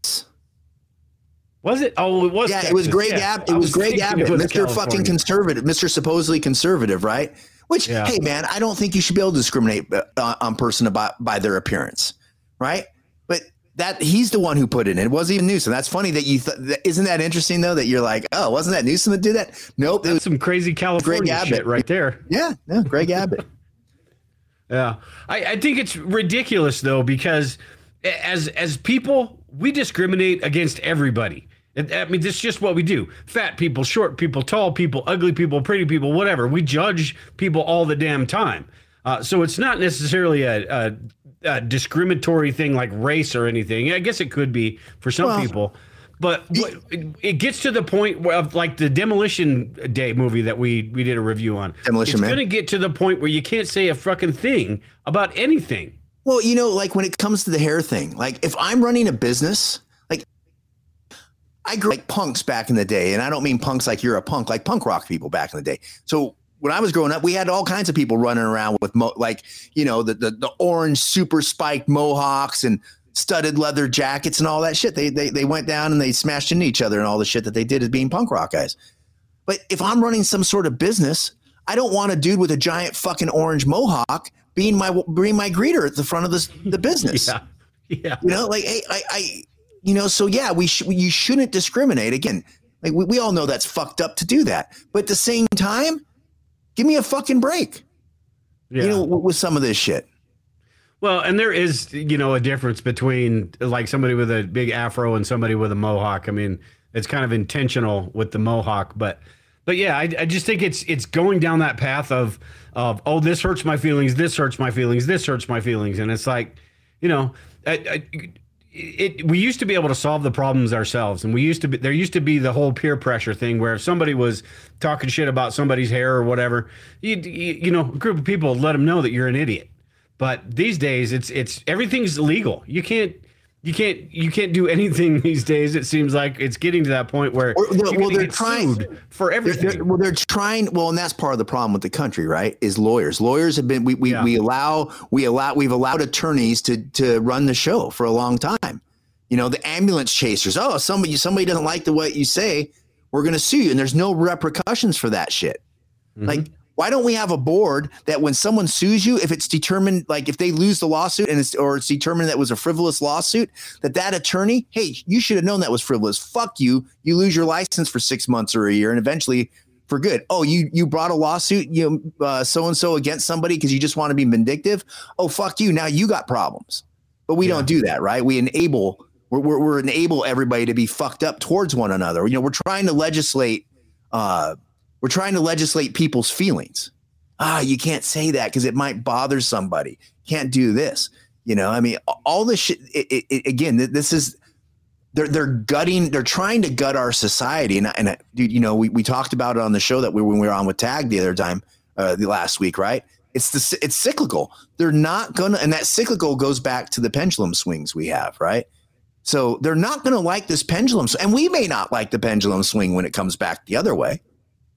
Was it? Oh, it was. Yeah, Texas. it was Greg yeah. Abbott. It was, was Greg Abbott, was Mister California. fucking conservative, Mister supposedly conservative, right? Which, yeah. hey, man, I don't think you should be able to discriminate uh, on person about by their appearance, right? But that he's the one who put it in. It wasn't even Newsom. That's funny that you th- isn't that interesting though that you're like, oh, wasn't that Newsom that did that? Nope, That's it was some crazy California shit right there. Yeah, no, Greg Abbott. Yeah, I, I think it's ridiculous though because as as people we discriminate against everybody. I mean, this is just what we do. Fat people, short people, tall people, ugly people, pretty people, whatever. We judge people all the damn time. Uh, so it's not necessarily a, a, a discriminatory thing like race or anything. I guess it could be for some well, people. But it, it gets to the point of like the Demolition Day movie that we, we did a review on. Demolition it's Man. It's going to get to the point where you can't say a fucking thing about anything. Well, you know, like when it comes to the hair thing, like if I'm running a business, like I grew up like punks back in the day, and I don't mean punks like you're a punk, like punk rock people back in the day. So when I was growing up, we had all kinds of people running around with mo- like, you know, the, the the orange super spiked mohawks and studded leather jackets and all that shit. They they they went down and they smashed into each other and all the shit that they did as being punk rock guys. But if I'm running some sort of business, I don't want a dude with a giant fucking orange mohawk being my being my greeter at the front of the the business. yeah, yeah. You know, like hey, I, I, you know, so yeah, we sh- you shouldn't discriminate. Again, like we, we all know that's fucked up to do that, but at the same time, give me a fucking break. Yeah. You know, with, with some of this shit. Well, and there is, you know, a difference between like somebody with a big afro and somebody with a mohawk. I mean, it's kind of intentional with the mohawk, but. But yeah, I, I just think it's it's going down that path of of oh, this hurts my feelings, this hurts my feelings, this hurts my feelings, and it's like, you know, I, I, it we used to be able to solve the problems ourselves, and we used to be there used to be the whole peer pressure thing where if somebody was talking shit about somebody's hair or whatever, you you, you know, a group of people would let them know that you're an idiot. But these days, it's it's everything's legal. You can't. You can't you can't do anything these days. It seems like it's getting to that point where or, you're well, they're get trying sued for everything. They're, they're, well, they're trying. Well, and that's part of the problem with the country, right? Is lawyers. Lawyers have been we we, yeah. we allow we allow we've allowed attorneys to to run the show for a long time. You know, the ambulance chasers. Oh, somebody somebody doesn't like the what you say, we're going to sue you, and there's no repercussions for that shit. Mm-hmm. Like. Why don't we have a board that when someone sues you, if it's determined, like if they lose the lawsuit and it's, or it's determined that it was a frivolous lawsuit, that that attorney, hey, you should have known that was frivolous. Fuck you. You lose your license for six months or a year and eventually for good. Oh, you, you brought a lawsuit, you know, uh, so-and-so against somebody because you just want to be vindictive. Oh, fuck you. Now you got problems. But we yeah. don't do that, right? We enable, we're, we're, we're enable everybody to be fucked up towards one another. You know, we're trying to legislate, uh, We're trying to legislate people's feelings. Ah, you can't say that because it might bother somebody. Can't do this. You know, I mean, all this shit. It, it, it, again, this is they're they're gutting. They're trying to gut our society. And and dude, you know, we, we talked about it on the show that we when we were on with Tag the other time, uh, the last week, right? It's the it's cyclical. They're not gonna, and that cyclical goes back to the pendulum swings we have, right? So they're not gonna like this pendulum, and we may not like the pendulum swing when it comes back the other way.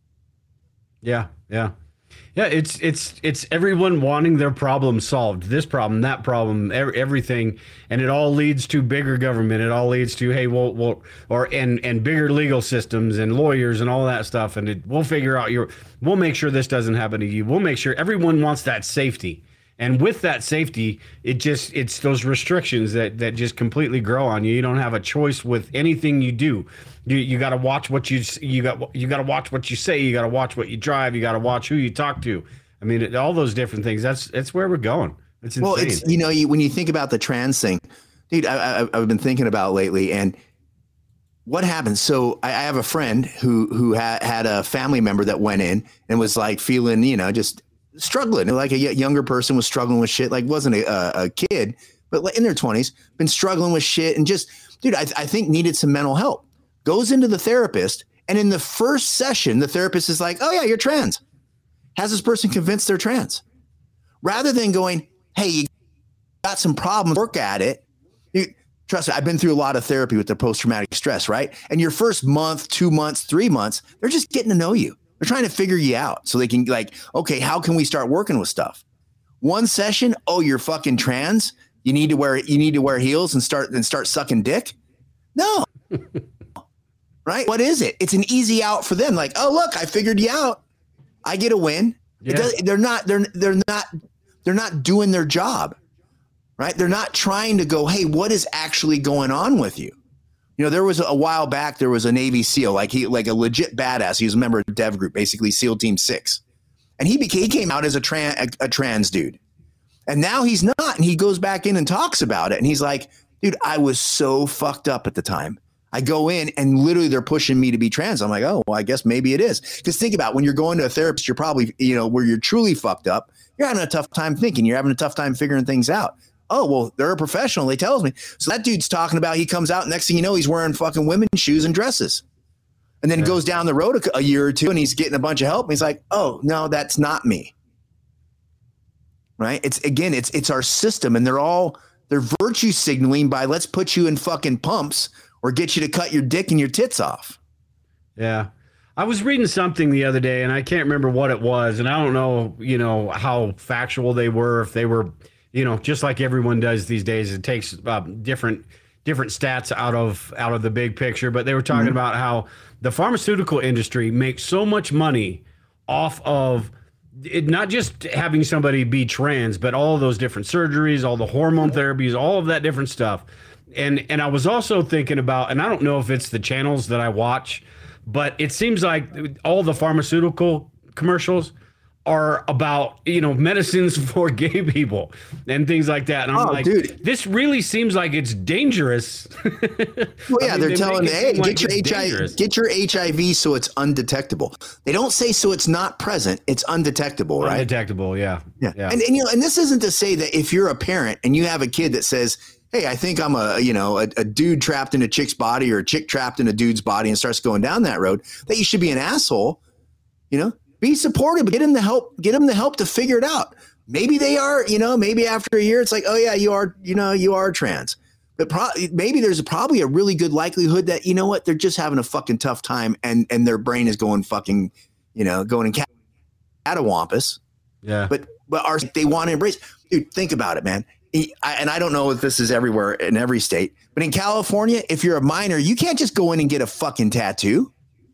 Yeah, yeah, yeah. It's it's it's everyone wanting their problem solved. This problem, that problem, everything, and it all leads to bigger government. It all leads to hey, we'll, we'll or and and bigger legal systems and lawyers and all that stuff. And it, we'll figure out your. We'll make sure this doesn't happen to you. We'll make sure everyone wants that safety. And with that safety, it just it's those restrictions that that just completely grow on you. You don't have a choice with anything you do. You you got to watch what you you got you got to watch what you say. You got to watch what you drive. You got to watch who you talk to. I mean, it, all those different things. That's that's where we're going. It's insane. Well, it's you know you, when you think about the trans thing, dude, I, I, I've been thinking about lately, and what happens. So I, I have a friend who who had had a family member that went in and was like feeling you know just. struggling like a younger person was struggling with shit, like wasn't a, a kid, but in their twenties, been struggling with shit and just, dude, I, I think needed some mental help. Goes into the therapist, and in the first session, the therapist is like, oh yeah, you're trans. Has this person convinced they're trans. Rather than going, hey, you got some problems, work at it. You, Trust me, I've been through a lot of therapy with the post-traumatic stress, right? And your first month, two months, three months, they're just getting to know you. They're trying to figure you out so they can like, okay, how can we start working with stuff? One session, oh, you're fucking trans. You need to wear you need to wear heels and start and start sucking dick. No, right? What is it? It's an easy out for them. Like, oh, look, I figured you out. I get a win. Yeah. It does, they're not. They're they're not. They're not doing their job. Right? They're not trying to go, hey, what is actually going on with you? You know, there was a while back, there was a Navy SEAL, like he, like a legit badass. He was a member of Dev Group, basically SEAL Team Six. And he became, he came out as a, tran, a, a trans dude. And now he's not. And he goes back in and talks about it. And he's like, dude, I was so fucked up at the time. I go in and literally they're pushing me to be trans. I'm like, oh, well, I guess maybe it is. Because think about it, when you're going to a therapist, you're probably, you know, where you're truly fucked up, you're having a tough time thinking. You're having a tough time figuring things out. Oh, well, they're a professional. They tells me. So that dude's talking about, he comes out. Next thing you know, he's wearing fucking women's shoes and dresses. And then yeah. goes down the road a, a year or two and he's getting a bunch of help. And he's like, oh, no, that's not me. Right. It's again, it's it's our system. And they're all they're virtue signaling by let's put you in fucking pumps or get you to cut your dick and your tits off. Yeah. I was reading something the other day and I can't remember what it was. And I don't know, you know, how factual they were, if they were. You know, just like everyone does these days, it takes uh, different different stats out of out of the big picture. But they were talking mm-hmm. about how the pharmaceutical industry makes so much money off of it, not just having somebody be trans, but all of those different surgeries, all the hormone therapies, all of that different stuff. And and I was also thinking about, and I don't know if it's the channels that I watch, but it seems like all the pharmaceutical commercials are about, you know, medicines for gay people and things like that. And I'm oh, like, dude. This really seems like it's dangerous. Well, yeah, I mean, they're they telling you, hey, get like your H I V, get your H I V so it's undetectable. They don't say so it's not present, it's undetectable, right? Undetectable, yeah. Yeah. yeah. And, and you know, and this isn't to say that if you're a parent and you have a kid that says, hey, I think I'm a, you know, a, a dude trapped in a chick's body or a chick trapped in a dude's body and starts going down that road, that you should be an asshole, you know? Be supportive, get them the help, get them the help to figure it out. Maybe they are, you know, maybe after a year, it's like, oh yeah, you are, you know, you are trans. But pro- maybe there's a, probably a really good likelihood that, you know what, they're just having a fucking tough time and, and their brain is going fucking, you know, going in cat- catawampus. Yeah. But, but are they want to embrace, dude, think about it, man. I, and I don't know if this is everywhere in every state, but in California, if you're a minor, you can't just go in and get a fucking tattoo.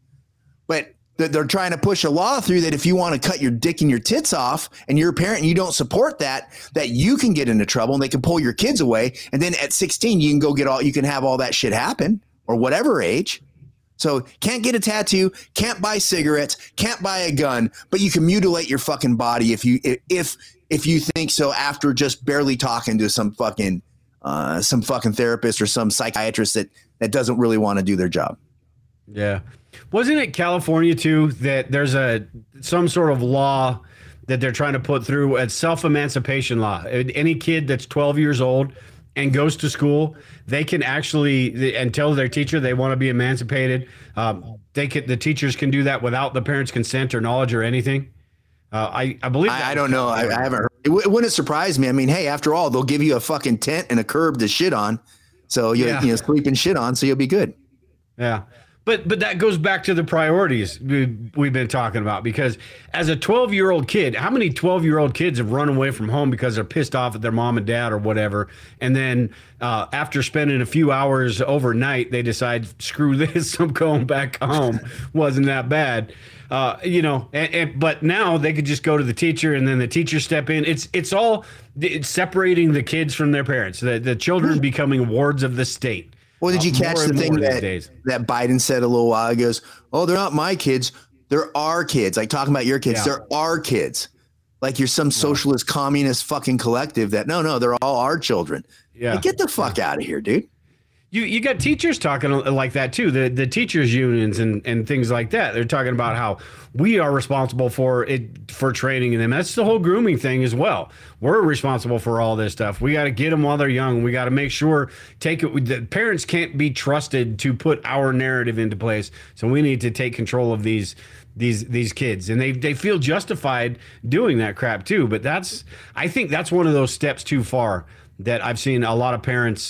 But they're trying to push a law through that if you want to cut your dick and your tits off and you're a parent and you don't support that, that you can get into trouble and they can pull your kids away. And then at sixteen, you can go get all, you can have all that shit happen or whatever age. So can't get a tattoo, can't buy cigarettes, can't buy a gun, but you can mutilate your fucking body if you, if, if you think so after just barely talking to some fucking, uh, some fucking therapist or some psychiatrist that, that doesn't really want to do their job. Yeah. Wasn't it California too that there's a some sort of law that they're trying to put through, a self-emancipation law? Any kid that's twelve years old and goes to school, they can actually, and tell their teacher they want to be emancipated. Um, they can, the teachers can do that without the parents' consent or knowledge or anything. Uh, I, I believe. I, I don't know. I, I haven't heard. It, w- it wouldn't surprise me. I mean, hey, after all, they'll give you a fucking tent and a curb to shit on. So you, yeah. you know, sleep and shit on, so you'll be good. Yeah. But but that goes back to the priorities we, we've been talking about, because as a twelve-year-old kid, how many twelve-year-old kids have run away from home because they're pissed off at their mom and dad or whatever, and then uh, after spending a few hours overnight, they decide, screw this, I'm going back home. Wasn't that bad. Uh, you know, and, and, but now they could just go to the teacher and then the teacher step in. It's it's all it's separating the kids from their parents, the, the children becoming wards of the state. Well, did you catch the thing that, that Biden said a little while ago? He goes, oh, they're not my kids. They're our kids. Like talking about your kids. Yeah. They're our kids. Like you're some socialist, no. communist fucking collective that, no, no, they're all our children. Yeah. Like, get the fuck out of here, dude. You you got teachers talking like that, too, the the teachers unions and, and things like that. They're talking about how we are responsible for it, for training them. That's the whole grooming thing as well. We're responsible for all this stuff. We got to get them while they're young. We got to make sure, take it. The parents can't be trusted to put our narrative into place. So we need to take control of these these these kids. And they, they feel justified doing that crap, too. But that's I think that's one of those steps too far that I've seen a lot of parents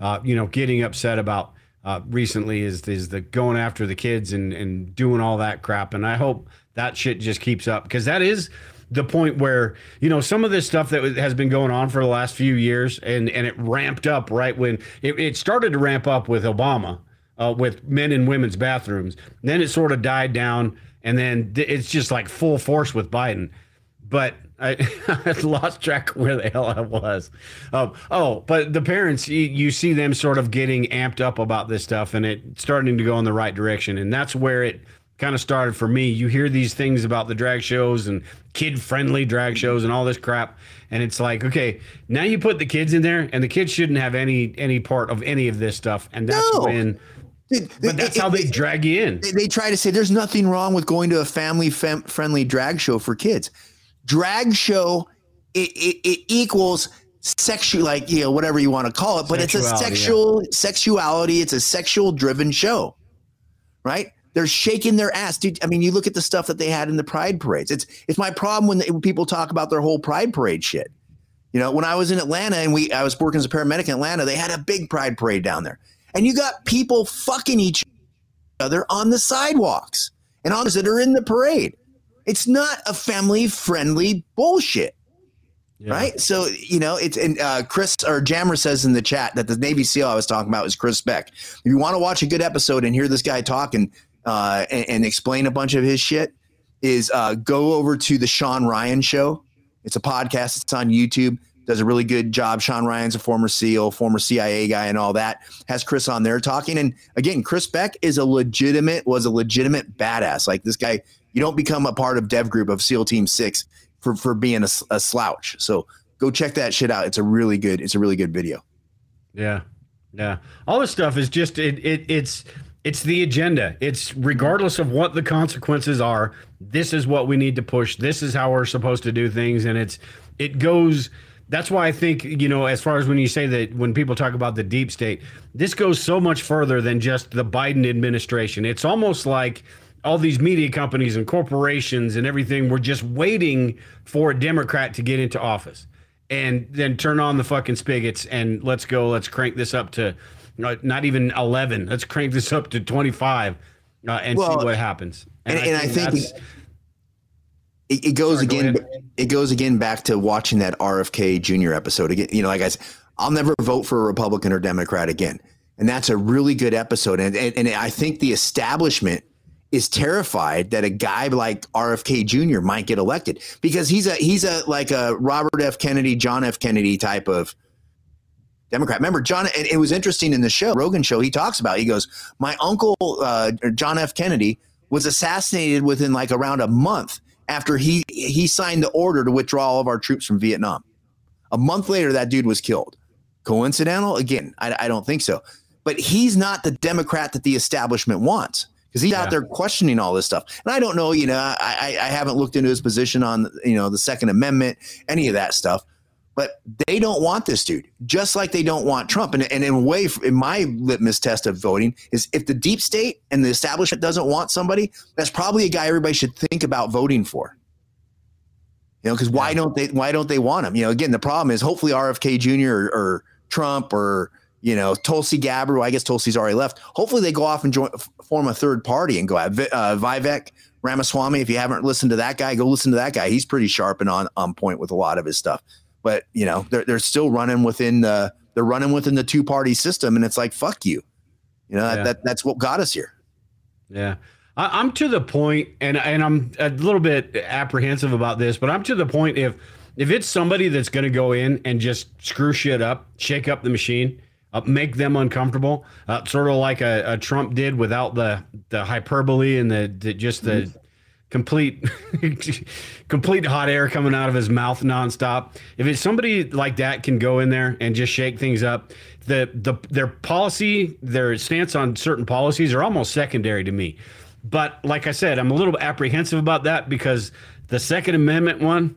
uh, you know, getting upset about uh, recently is is the going after the kids and and doing all that crap. And I hope that shit just keeps up, because that is the point where, you know, some of this stuff that has been going on for the last few years, and and it ramped up right when it, it started to ramp up with Obama, uh, with men and women's bathrooms. Then it sort of died down, and then it's just like full force with Biden. But I, I lost track of where the hell I was. Um, oh, but the parents, you, you see them sort of getting amped up about this stuff, and it starting to go in the right direction. And that's where it kind of started for me. You hear these things about the drag shows and kid-friendly drag shows and all this crap, and it's like, okay, now you put the kids in there, and the kids shouldn't have any any part of any of this stuff. And that's No. when... Dude, But that's it- how they it- drag you in. They, they try to say there's nothing wrong with going to a family fem- friendly drag show for kids. Drag show, it, it, it equals sexual, like, you know, whatever you want to call it, but it's a Sexuality, sexual sexuality. It's a sexual driven show, right? They're shaking their ass, dude. I mean, you look at the stuff that they had in the Pride parades. It's it's my problem when, they, when people talk about their whole Pride parade shit. You know, when I was in Atlanta and we I was working as a paramedic in Atlanta, they had a big Pride parade down there, and you got people fucking each other on the sidewalks and others that are in the parade. It's not a family friendly bullshit. Yeah. Right. So, you know, it's and uh, Chris or Jammer says in the chat that the Navy SEAL I was talking about was Chris Beck. If you want to watch a good episode and hear this guy talk and, uh, and, and explain a bunch of his shit, is uh, go over to the Sean Ryan Show. It's a podcast. It's on YouTube. Does a really good job. Sean Ryan's a former SEAL, former C I A guy and all that. Has Chris on there talking. And again, Chris Beck is a legitimate, was a legitimate badass. Like this guy, you don't become a part of Dev Group of SEAL Team six for, for being a, a slouch. So go check that shit out. It's a really good, it's a really good video. Yeah. Yeah. All this stuff is just, it, it it's, it's the agenda. It's regardless of what the consequences are, this is what we need to push. This is how we're supposed to do things. And it's, it goes, that's why I think, you know, as far as when you say that, when people talk about the deep state, this goes so much further than just the Biden administration. It's almost like all these media companies and corporations and everything were just waiting for a Democrat to get into office and then turn on the fucking spigots and let's go, let's crank this up to uh, not even eleven. Let's crank this up to twenty-five uh, and Well, see what happens. And, and I think, that's- it, it goes Sorry, go again. ahead. It goes again back to watching that R F K Junior episode again. You know, like I said, I'll never vote for a Republican or Democrat again, and that's a really good episode. And and, and I think the establishment is terrified that a guy like R F K Junior might get elected because he's a he's a like a Robert F. Kennedy, John F. Kennedy type of Democrat. Remember, John, and it was interesting in the show, Rogan show, he talks about, he goes, my uncle, uh, John F. Kennedy, was assassinated within like around a month after he, he signed the order to withdraw all of our troops from Vietnam. A month later, that dude was killed. Coincidental? Again, I, I don't think so. But he's not the Democrat that the establishment wants because he's Yeah. out there questioning all this stuff. And I don't know, you know, I, I, I haven't looked into his position on, you know, the Second Amendment, any of that stuff. But they don't want this dude, just like they don't want Trump. And, and in a way, in my litmus test of voting is if the deep state and the establishment doesn't want somebody, that's probably a guy everybody should think about voting for. You know, because why don't they? Why don't they want him? You know, again, the problem is hopefully R F K Junior or, or Trump or you know Tulsi Gabbard. Well, I guess Tulsi's already left. Hopefully they go off and join, form a third party and go at uh, Vivek Ramaswamy. If you haven't listened to that guy, go listen to that guy. He's pretty sharp and on on point with a lot of his stuff. But, you know, they're, they're still running within the they're running within the two party system. And it's like, fuck you. You know, Yeah. that, that that's what got us here. Yeah. I, I'm to the point, and and I'm a little bit apprehensive about this, but I'm to the point if if it's somebody that's going to go in and just screw shit up, shake up the machine, uh, make them uncomfortable, uh, sort of like a, a Trump did without the the hyperbole and the, the just the mm-hmm. complete complete hot air coming out of his mouth nonstop. If it's somebody like that can go in there and just shake things up, the the their policy, their stance on certain policies are almost secondary to me. But like I said, I'm a little apprehensive about that because The Second Amendment one,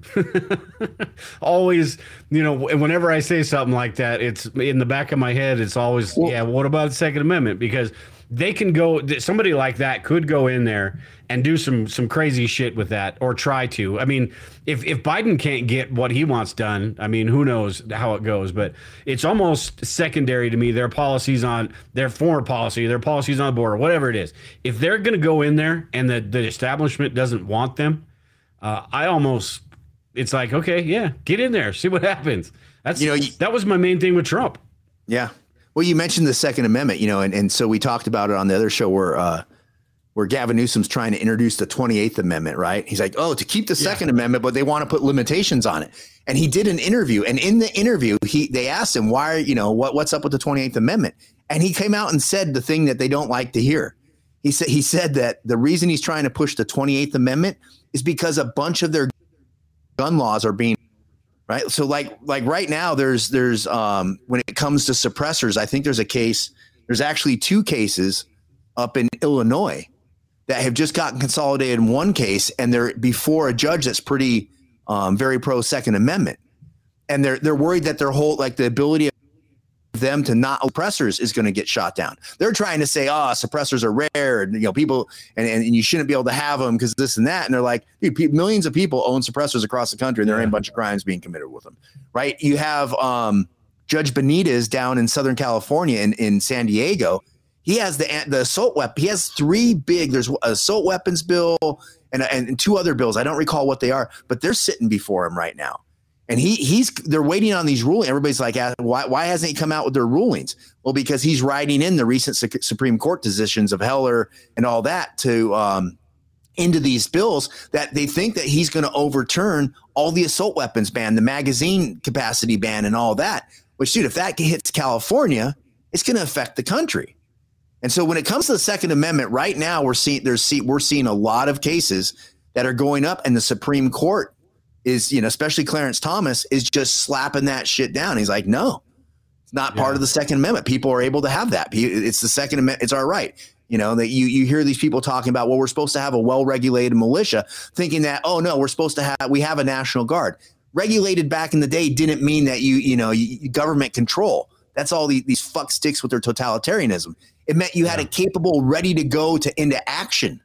always, you know, whenever I say something like that, it's in the back of my head. It's always, well, yeah, what about the Second Amendment? Because they can go, somebody like that could go in there and do some some crazy shit with that, or try to. I mean, if, if Biden can't get what he wants done, I mean, who knows how it goes, but it's almost secondary to me. Their policies on their foreign policy, their policies on the border, whatever it is. If they're going to go in there and the, the establishment doesn't want them, uh, I almost, it's like, okay, yeah, get in there, see what happens. That's, you know, you, that was my main thing with Trump. Yeah. Well, you mentioned the Second Amendment, you know, and, and so we talked about it on the other show where uh, where Gavin Newsom's trying to introduce the twenty-eighth Amendment, right? He's like, oh, to keep the Second yeah. Amendment, but they want to put limitations on it. And he did an interview, and in the interview, he they asked him, why, you know, what what's up with the twenty-eighth Amendment? And he came out and said the thing that they don't like to hear. He said he said that the reason he's trying to push the twenty-eighth Amendment is because a bunch of their gun laws are being right. So like like right now, there's there's um, when it comes to suppressors, I think there's a case. There's actually two cases up in Illinois that have just gotten consolidated in one case, and they're before a judge that's pretty um, very pro Second Amendment, and they're they're worried that their whole like the ability of them to not suppressors is going to get shot down. They're trying to say, oh, suppressors are rare, and you know people, and, and, and you shouldn't be able to have them because this and that. And they're like, dude, millions of people own suppressors across the country, and there ain't a bunch of crimes being committed with them, right? You have um, Judge Benitez down in Southern California in, in San Diego. He has the the assault weapon. He has three big. There's an assault weapons bill and, and and two other bills. I don't recall what they are, but they're sitting before him right now. And he he's they're waiting on these rulings. Everybody's like, why why hasn't he come out with their rulings? Well, because he's writing in the recent Supreme Court decisions of Heller and all that to um, into these bills that they think that he's going to overturn all the assault weapons ban, the magazine capacity ban, and all that. Which, dude, if that hits California, it's going to affect the country. And so when it comes to the Second Amendment, right now we're seeing there's we're seeing a lot of cases that are going up, and the Supreme Court is, you know, especially Clarence Thomas is just slapping that shit down. He's like, no, it's not yeah. part of the Second Amendment. People are able to have that. It's the Second Amendment. It's our right. You know, that you you hear these people talking about, well, we're supposed to have a well-regulated militia, thinking that, oh, no, we're supposed to have we have a National Guard. Regulated back in the day didn't mean that you, you know, you, government control. That's all the, these fuck sticks with their totalitarianism. It meant you had a capable, ready to go to into action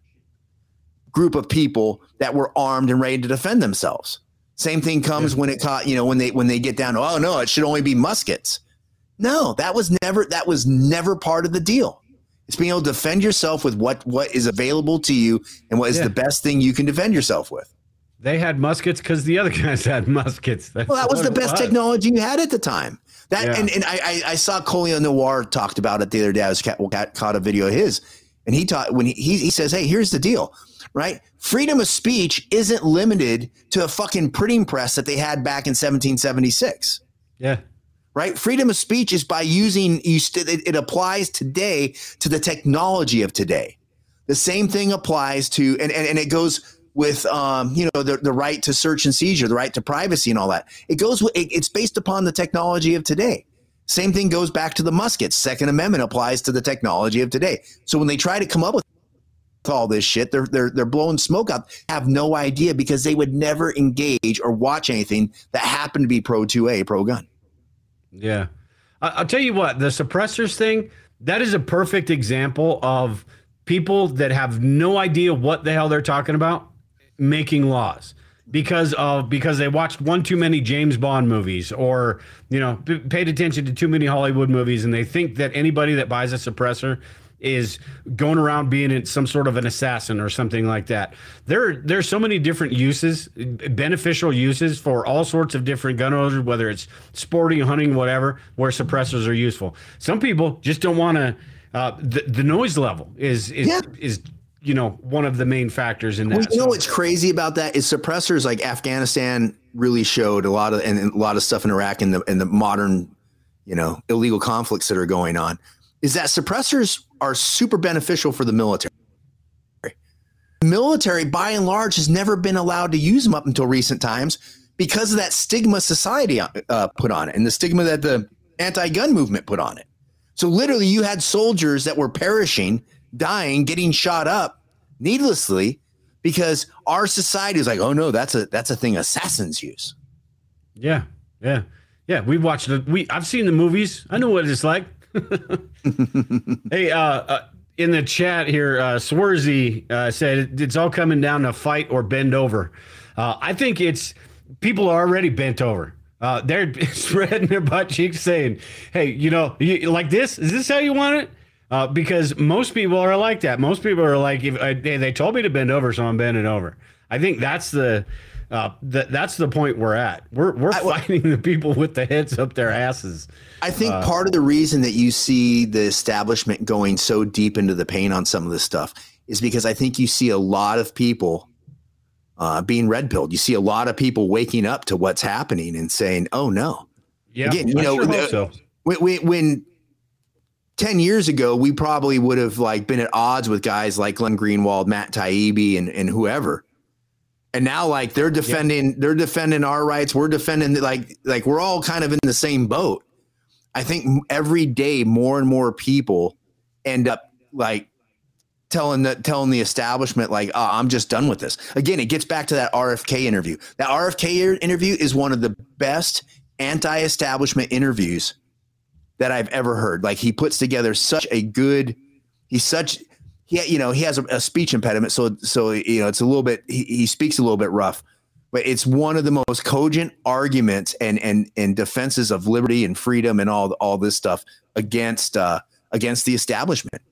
group of people that were armed and ready to defend themselves. Same thing comes when it caught, you know, when they when they get down to, oh no, it should only be muskets. No, that was never that was never part of the deal. It's being able to defend yourself with what what is available to you and what is yeah. the best thing you can defend yourself with. They had muskets because the other guys had muskets. That's well, that was the best was. technology you had at the time. That yeah. and, and I I saw Colio Noir talked about it the other day. I was caught, caught a video of his, and he taught when he, he he says, hey, here's the deal, right? Freedom of speech isn't limited to a fucking printing press that they had back in seventeen seventy-six. Yeah. Right. Freedom of speech is by using you. St- it, it applies today to the technology of today. The same thing applies to and and, and it goes. With um, you know the, the right to search and seizure, the right to privacy, and all that. It goes. With, it, it's based upon the technology of today. Same thing goes back to the muskets. Second Amendment applies to the technology of today. So when they try to come up with all this shit, they're they're they're blowing smoke out. They have no idea because they would never engage or watch anything that happened to be pro two A, pro gun. Yeah, I'll tell you what. The suppressors thing, that is a perfect example of people that have no idea what the hell they're talking about making laws because of because they watched one too many James Bond movies or, you know, p- paid attention to too many Hollywood movies, and they think that anybody that buys a suppressor is going around being some sort of an assassin or something like that. There there's so many different uses, beneficial uses for all sorts of different gun owners, whether it's sporting, hunting, whatever, where suppressors are useful. Some people just don't want to uh, the, the noise level is is yeah. is you know, one of the main factors in that. Well, you know what's crazy about that is suppressors like Afghanistan really showed a lot of and a lot of stuff in Iraq and the and the modern, you know, illegal conflicts that are going on. Is that suppressors are super beneficial for the military. The military, by and large, has never been allowed to use them up until recent times because of that stigma society uh, put on it and the stigma that the anti-gun movement put on it. So literally, you had soldiers that were perishing, dying, getting shot up needlessly because our society is like, oh no, that's a that's a thing assassins use. Yeah, yeah, yeah. We've watched it. We I've seen the movies. I know what it's like. Hey, uh, uh, in the chat here, uh, Swerzy uh, said it's all coming down to fight or bend over. Uh, I think it's people are already bent over. Uh, they're spreading their butt cheeks saying, hey, you know, you, like this? Is this how you want it? Uh, because most people are like that. Most people are like, if I, they, they told me to bend over, so I'm bending over. I think that's the uh, the, that's the point we're at. We're we're I, fighting the people with the heads up their asses. I think uh, part of the reason that you see the establishment going so deep into the paint on some of this stuff is because I think you see a lot of people Uh, being red pilled. You see a lot of people waking up to what's happening and saying, "Oh no!" Yeah, again, you I know, sure the, hope so. when, when, when ten years ago we probably would have like been at odds with guys like Glenn Greenwald, Matt Taibbi, and and whoever, and now like they're defending, yeah. they're defending our rights. We're defending like like we're all kind of in the same boat. I think every day more and more people end up like. telling the telling the establishment like, oh, I'm just done with this. Again, it gets back to that R F K interview. That R F K interview is one of the best anti-establishment interviews that I've ever heard. Like he puts together such a good, he's such, he, you know, he has a, a speech impediment. So, so, you know, it's a little bit, he, he speaks a little bit rough, but it's one of the most cogent arguments and, and, and defenses of liberty and freedom and all, all this stuff against, uh, against the establishment.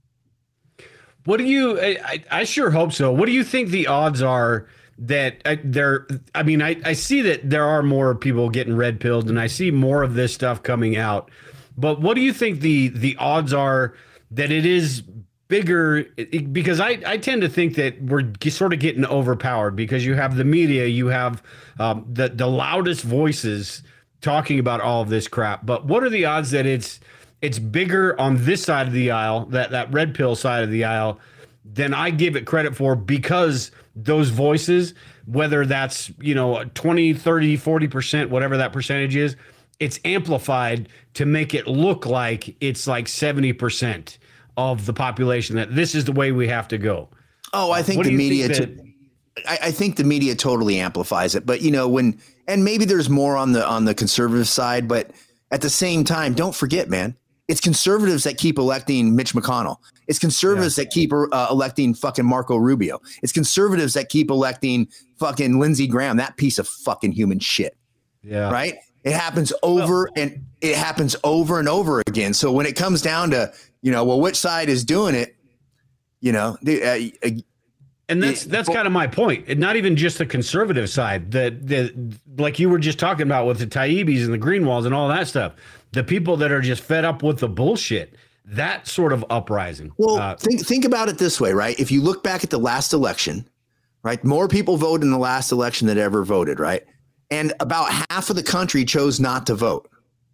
What do you? I, I sure hope so. What do you think the odds are that uh, there? I mean, I, I see that there are more people getting red pilled, and I see more of this stuff coming out. But what do you think the the odds are that it is bigger? Because I, I tend to think that we're sort of getting overpowered because you have the media, you have um, the the loudest voices talking about all of this crap. But what are the odds that it's It's bigger on this side of the aisle, that, that red pill side of the aisle, than I give it credit for because those voices, whether that's, you know, twenty, thirty, forty percent, whatever that percentage is, it's amplified to make it look like it's like seventy percent of the population that this is the way we have to go. Oh, I think what the media, think to, I, I think the media totally amplifies it. But, you know, when, and maybe there's more on the, on the conservative side, but at the same time, don't forget, man. It's conservatives that keep electing Mitch McConnell. It's conservatives yeah. that keep uh, electing fucking Marco Rubio. It's conservatives that keep electing fucking Lindsey Graham, that piece of fucking human shit. Yeah. Right? It happens over well, and it happens over and over again. So when it comes down to, you know, well, which side is doing it, you know, the, uh, uh, and that's it, that's kind of my point. And not even just the conservative side, the the like you were just talking about with the Taibis and the Greenwalds and all that stuff. The people that are just fed up with the bullshit, that sort of uprising. Well, uh, think think about it this way, right? If you look back at the last election, right, more people voted in the last election than ever voted, right? And about half of the country chose not to vote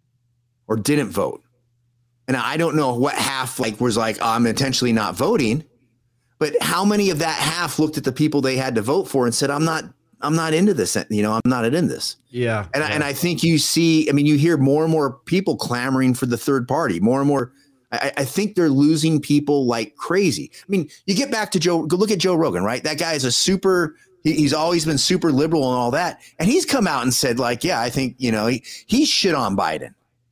or didn't vote. And I don't know what half like was like, oh, I'm intentionally not voting, but how many of that half looked at the people they had to vote for and said, I'm not I'm not into this. You know, I'm not in this. Yeah. And, yeah. I, and I think you see, I mean, you hear more and more people clamoring for the third party, more and more. I, I think they're losing people like crazy. I mean, you get back to Joe, go look at Joe Rogan, right? That guy is a super, he, he's always been super liberal and all that. And he's come out and said like, yeah, I think, you know, he, he shit on Biden,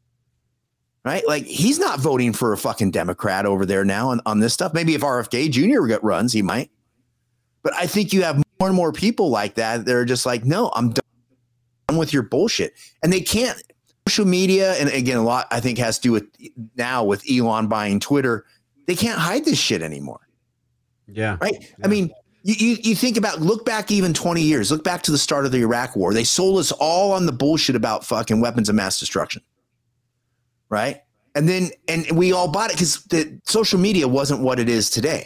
right? Like he's not voting for a fucking Democrat over there now on, on this stuff. Maybe if R F K Junior runs, he might. But I think you have more and more people like that. They're just like, no, I'm done with your bullshit. And they can't. Social media, and again, a lot I think has to do with now with Elon buying Twitter. They can't hide this shit anymore. Yeah. Right. Yeah. I mean, you, you you think about look back even twenty years. Look back to the start of the Iraq War. They sold us all on the bullshit about fucking weapons of mass destruction. Right. And then and we all bought it because the social media wasn't what it is today.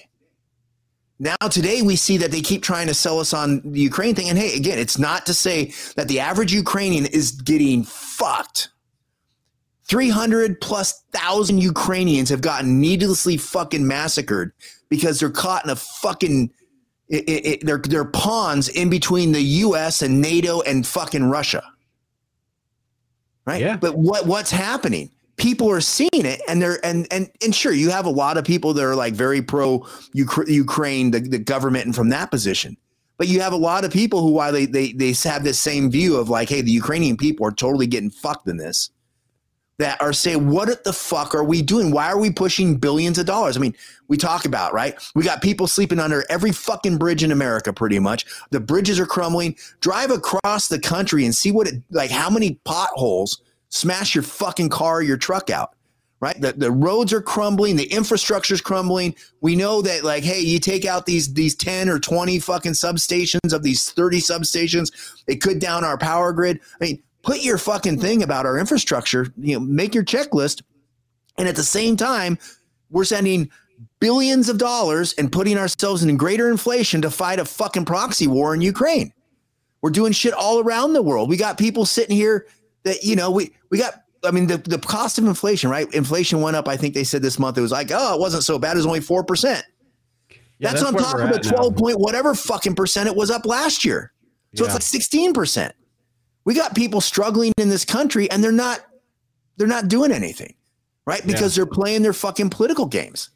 Now, today, we see that they keep trying to sell us on the Ukraine thing. And hey, again, it's not to say that the average Ukrainian is getting fucked. three hundred plus thousand Ukrainians have gotten needlessly fucking massacred because they're caught in a fucking, it, it, they're, they're pawns in between the U S and NATO and fucking Russia. Right? Yeah. But what what's happening? people are seeing it, and they're and and and sure, you have a lot of people that are like very pro Ukraine, the, the government, and from that position. But you have a lot of people who, while they they they have this same view of like, hey, the Ukrainian people are totally getting fucked in this, that are saying, what the fuck are we doing? Why are we pushing billions of dollars? I mean, we talk about, right? We got people sleeping under every fucking bridge in America, pretty much. The bridges are crumbling. Drive across the country and see what it, like, how many potholes smash your fucking car or your truck out, right? The, the roads are crumbling. The infrastructure is crumbling. We know that, like, hey, you take out these, these ten or twenty fucking substations of these thirty substations, it could down our power grid. I mean, put your fucking thing about our infrastructure, you know, make your checklist. And at the same time, we're sending billions of dollars and putting ourselves in greater inflation to fight a fucking proxy war in Ukraine. We're doing shit all around the world. We got people sitting here that, you know, we, we got, I mean, the, the cost of inflation, right? Inflation went up. I think they said this month, it was like, oh, it wasn't so bad. It was only four percent. Yeah, that's, that's on top of the twelve now. Point whatever fucking percent it was up last year. So yeah. It's like sixteen percent. We got people struggling in this country, and they're not, they're not doing anything, right? Because yeah. they're playing their fucking political games.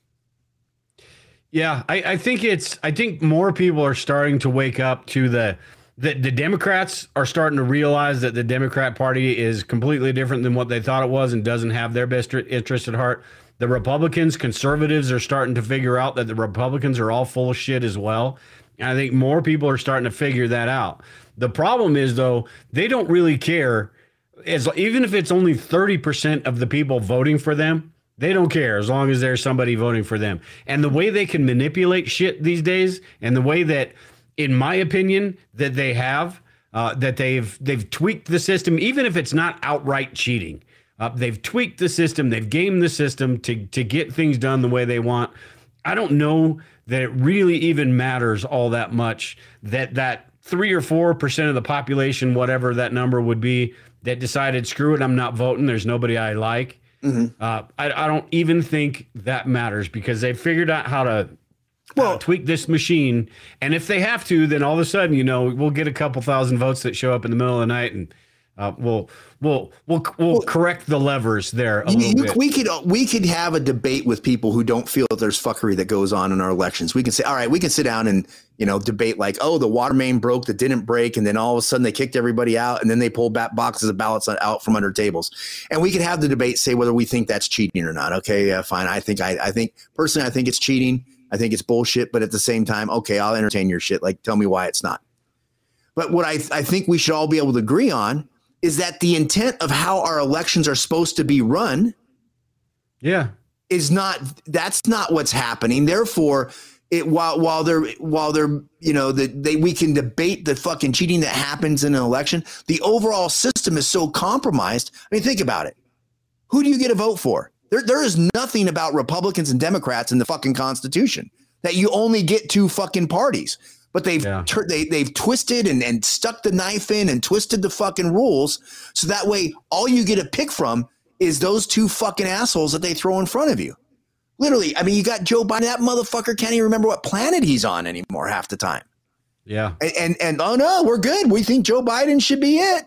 Yeah, I, I think it's, I think more people are starting to wake up to the, the, the Democrats are starting to realize that the Democrat Party is completely different than what they thought it was and doesn't have their best interest at heart. The Republicans, conservatives are starting to figure out that the Republicans are all full of shit as well. And I think more people are starting to figure that out. The problem is, though, they don't really care. As even if it's only thirty percent of the people voting for them, they don't care as long as there's somebody voting for them. And the way they can manipulate shit these days, and the way that, in my opinion, that they have, uh, that they've they've tweaked the system, even if it's not outright cheating. Uh, they've tweaked the system. They've gamed the system to to get things done the way they want. I don't know that it really even matters all that much that that three or four percent of the population, whatever that number would be, that decided, screw it, I'm not voting. There's nobody I like. Mm-hmm. Uh, I, I don't even think that matters because they've figured out how to well, uh, tweak this machine. And if they have to, then all of a sudden, you know, we'll get a couple thousand votes that show up in the middle of the night, and uh, we'll we'll we'll we'll well, correct the levers there a you, little you, bit. We could we could have a debate with people who don't feel that there's fuckery that goes on in our elections. We can say, all right, we can sit down and, you know, debate like, oh, the water main broke that didn't break, and then all of a sudden they kicked everybody out, and then they pulled back boxes of ballots out from under tables, and we could have the debate, say whether we think that's cheating or not. Okay, yeah, fine. I think I I think personally, I think it's cheating. I think it's bullshit, but at the same time, okay, I'll entertain your shit. Like, tell me why it's not. But what I I think we should all be able to agree on is that the intent of how our elections are supposed to be run, yeah, is not, that's not what's happening. Therefore, it while while they're while they're you know that they we can debate the fucking cheating that happens in an election, the overall system is so compromised. I mean, think about it. Who do you get a vote for? There there is nothing about Republicans and Democrats in the fucking Constitution that you only get two fucking parties. But they've yeah. tur- they they've twisted and, and stuck the knife in and twisted the fucking rules so that way all you get to pick from is those two fucking assholes that they throw in front of you. Literally, I mean, you got Joe Biden. That motherfucker can't even remember what planet he's on anymore half the time. Yeah, and and, and oh no, we're good. We think Joe Biden should be it.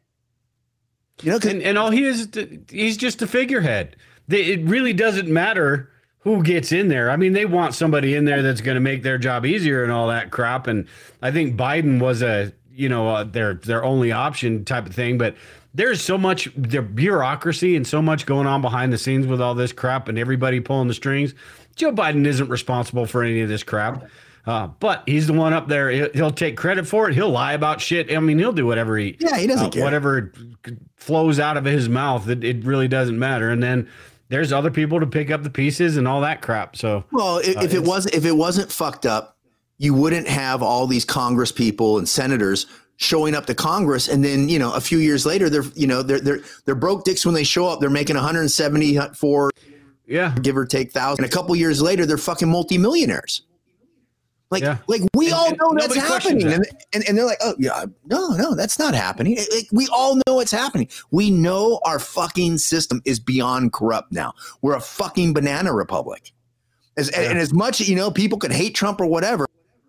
You know, and, and all he is, he's just a figurehead. It really doesn't matter who gets in there. I mean, they want somebody in there that's going to make their job easier and all that crap. And I think Biden was a, you know, uh, their their only option type of thing. But there's so much the bureaucracy and so much going on behind the scenes with all this crap and everybody pulling the strings. Joe Biden isn't responsible for any of this crap. Uh, but he's the one up there. He'll, he'll take credit for it. He'll lie about shit. I mean, he'll do whatever he, yeah, he doesn't uh, care. Whatever flows out of his mouth. It, it really doesn't matter. And then there's other people to pick up the pieces and all that crap. So, well, if, uh, if it was if it wasn't fucked up, you wouldn't have all these Congress people and senators showing up to Congress, and then you know a few years later they're you know they're they're they're broke dicks when they show up. They're making one hundred seventy-four, yeah, give or take thousand. And a couple years later, they're fucking multimillionaires. Like, yeah. like we and, all and know that's happening, that. and, and and they're like, oh yeah, no, no, that's not happening. Like, we all know it's happening. We know our fucking system is beyond corrupt now. We're a fucking banana republic. As yeah. and as much you know, people could hate Trump or whatever,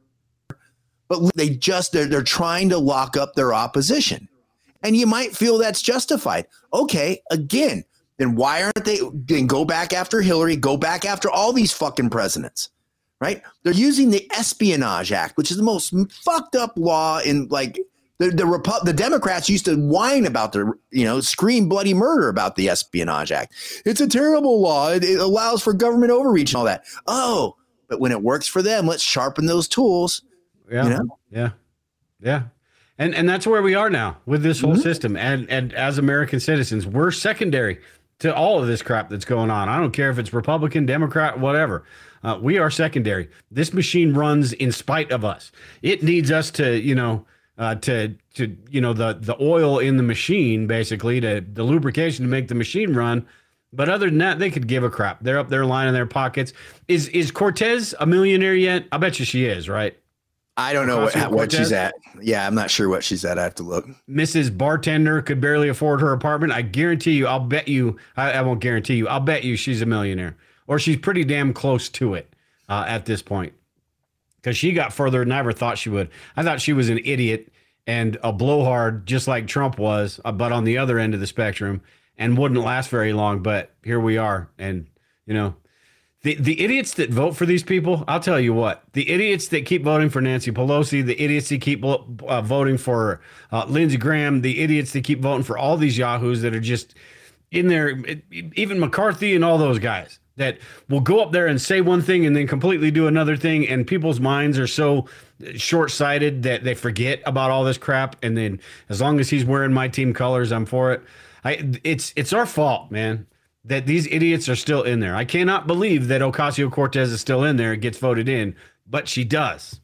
but they just they're they're trying to lock up their opposition, and you might feel that's justified. Okay, again, then why aren't they? Then go back after Hillary. Go back after all these fucking presidents. Right? They're using the Espionage Act, which is the most fucked up law in like the the, Repu- the Democrats used to whine about the, you know, scream bloody murder about the Espionage Act. It's a terrible law. It, it allows for government overreach and all that. Oh, but when it works for them, let's sharpen those tools. Yeah. You know? Yeah. Yeah. And and that's where we are now with this whole mm-hmm. system. And and as American citizens, we're secondary to all of this crap that's going on. I don't care if it's Republican, Democrat, whatever. Uh, we are secondary. This machine runs in spite of us. It needs us to, you know, uh, to, to, you know, the, the oil in the machine, basically, to the lubrication to make the machine run. But other than that, they could give a crap. They're up there lining their pockets. Is is Cortez a millionaire yet? I bet you she is, right? I don't know what, what she's at. Yeah, I'm not sure what she's at. I have to look. Missus Bartender could barely afford her apartment. I guarantee you, I'll bet you, I, I won't guarantee you, I'll bet you she's a millionaire. Or she's pretty damn close to it uh, at this point. Because she got further than I ever thought she would. I thought she was an idiot and a blowhard, just like Trump was, uh, but on the other end of the spectrum, and wouldn't last very long. But here we are. And, you know, the, the idiots that vote for these people, I'll tell you what, the idiots that keep voting for Nancy Pelosi, the idiots that keep uh, voting for uh, Lindsey Graham, the idiots that keep voting for all these yahoos that are just in there, even McCarthy and all those guys that will go up there and say one thing and then completely do another thing. And people's minds are so short-sighted that they forget about all this crap. And then as long as he's wearing my team colors, I'm for it. I, it's, it's our fault, man, that these idiots are still in there. I cannot believe that Ocasio-Cortez is still in there and gets voted in, but she does.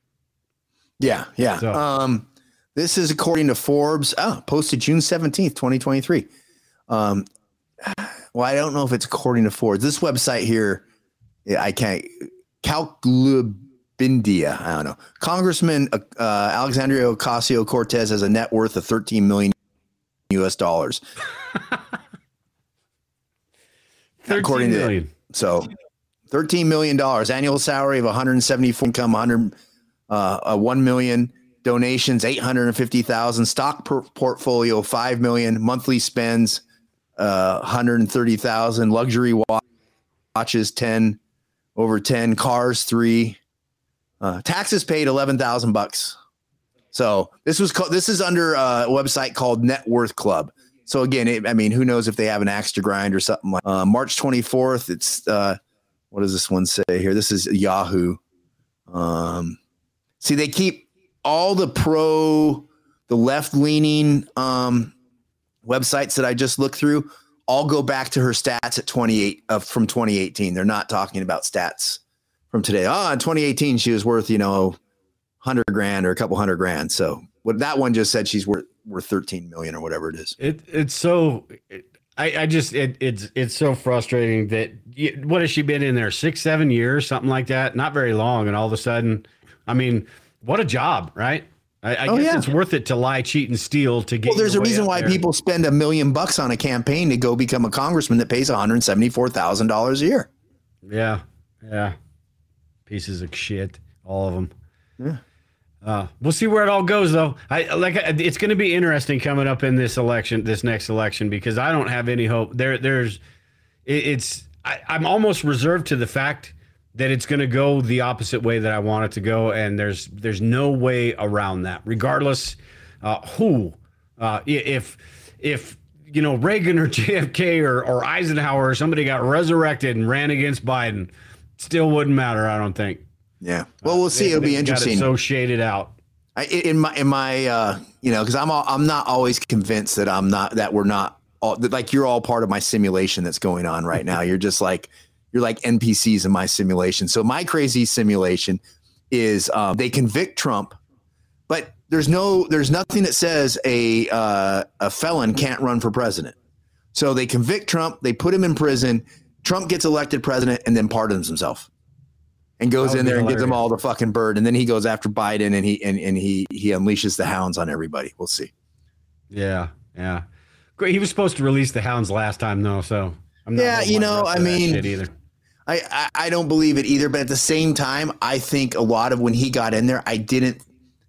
Yeah. Yeah. So. Um, this is according to Forbes, oh, posted June seventeenth, twenty twenty-three. Um, Well, I don't know if it's according to Forbes. This website here, I can't. Calculabindia, I don't know. Congressman uh, Alexandria Ocasio-Cortez has a net worth of thirteen million U S dollars. thirteen million. To, so, thirteen million dollars. Annual salary of one hundred seventy-four, income one hundred, uh, uh, one million. Donations eight hundred fifty thousand. Stock per portfolio five million. Monthly spends Uh, one hundred thirty thousand, luxury watches ten, over ten, cars three, uh, taxes paid eleven thousand bucks. So this was called, this is under a website called Net Worth Club. So again, it, I mean, who knows if they have an axe to grind or something like uh, March twenty-fourth. It's uh, what does this one say here? This is Yahoo. Um, see, they keep all the pro, the left leaning, um, websites that I just looked through all go back to her stats at twenty-eight uh, from twenty eighteen. They're not talking about stats from today. Oh, in twenty eighteen, she was worth, you know, hundred grand or a couple hundred grand. So what that one just said, she's worth, worth thirteen million or whatever it is. It it's so, it, I, I just, it, it's, it's so frustrating that you, what has she been in there? Six, seven years, something like that. Not very long. And all of a sudden, I mean, what a job, right? I, I oh, guess yeah. It's worth it to lie, cheat, and steal to get. Well, there's a reason why there. people spend a million bucks on a campaign to go become a congressman that pays one hundred seventy-four thousand dollars a year. Yeah, yeah, pieces of shit, all of them. Yeah. Uh, we'll see where it all goes, though. I like. It's going to be interesting coming up in this election, this next election, because I don't have any hope. There, there's, it, it's. I, I'm almost reserved to the fact that it's going to go the opposite way that I want it to go, and there's there's no way around that. Regardless, uh, who, uh, if if you know Reagan or J F K or or Eisenhower or somebody got resurrected and ran against Biden, still wouldn't matter. I don't think. Yeah. Well, we'll see. It'll be interesting. Got it so shaded out. I, in my in my uh, you know, because I'm all, I'm not always convinced that I'm not that we're not all, that, like you're all part of my simulation that's going on right now. You're just like. You're like N P Cs in my simulation. So my crazy simulation is um, they convict Trump, but there's no, there's nothing that says a uh, a felon can't run for president. So they convict Trump, they put him in prison. Trump gets elected president and then pardons himself and goes in there and gives them all the fucking bird. And then he goes after Biden and he and, and he he unleashes the hounds on everybody. We'll see. Yeah, yeah. Great. He was supposed to release the hounds last time though, so I'm not yeah, you know, I mean. Either. I, I, I don't believe it either, but at the same time, I think a lot of when he got in there, I didn't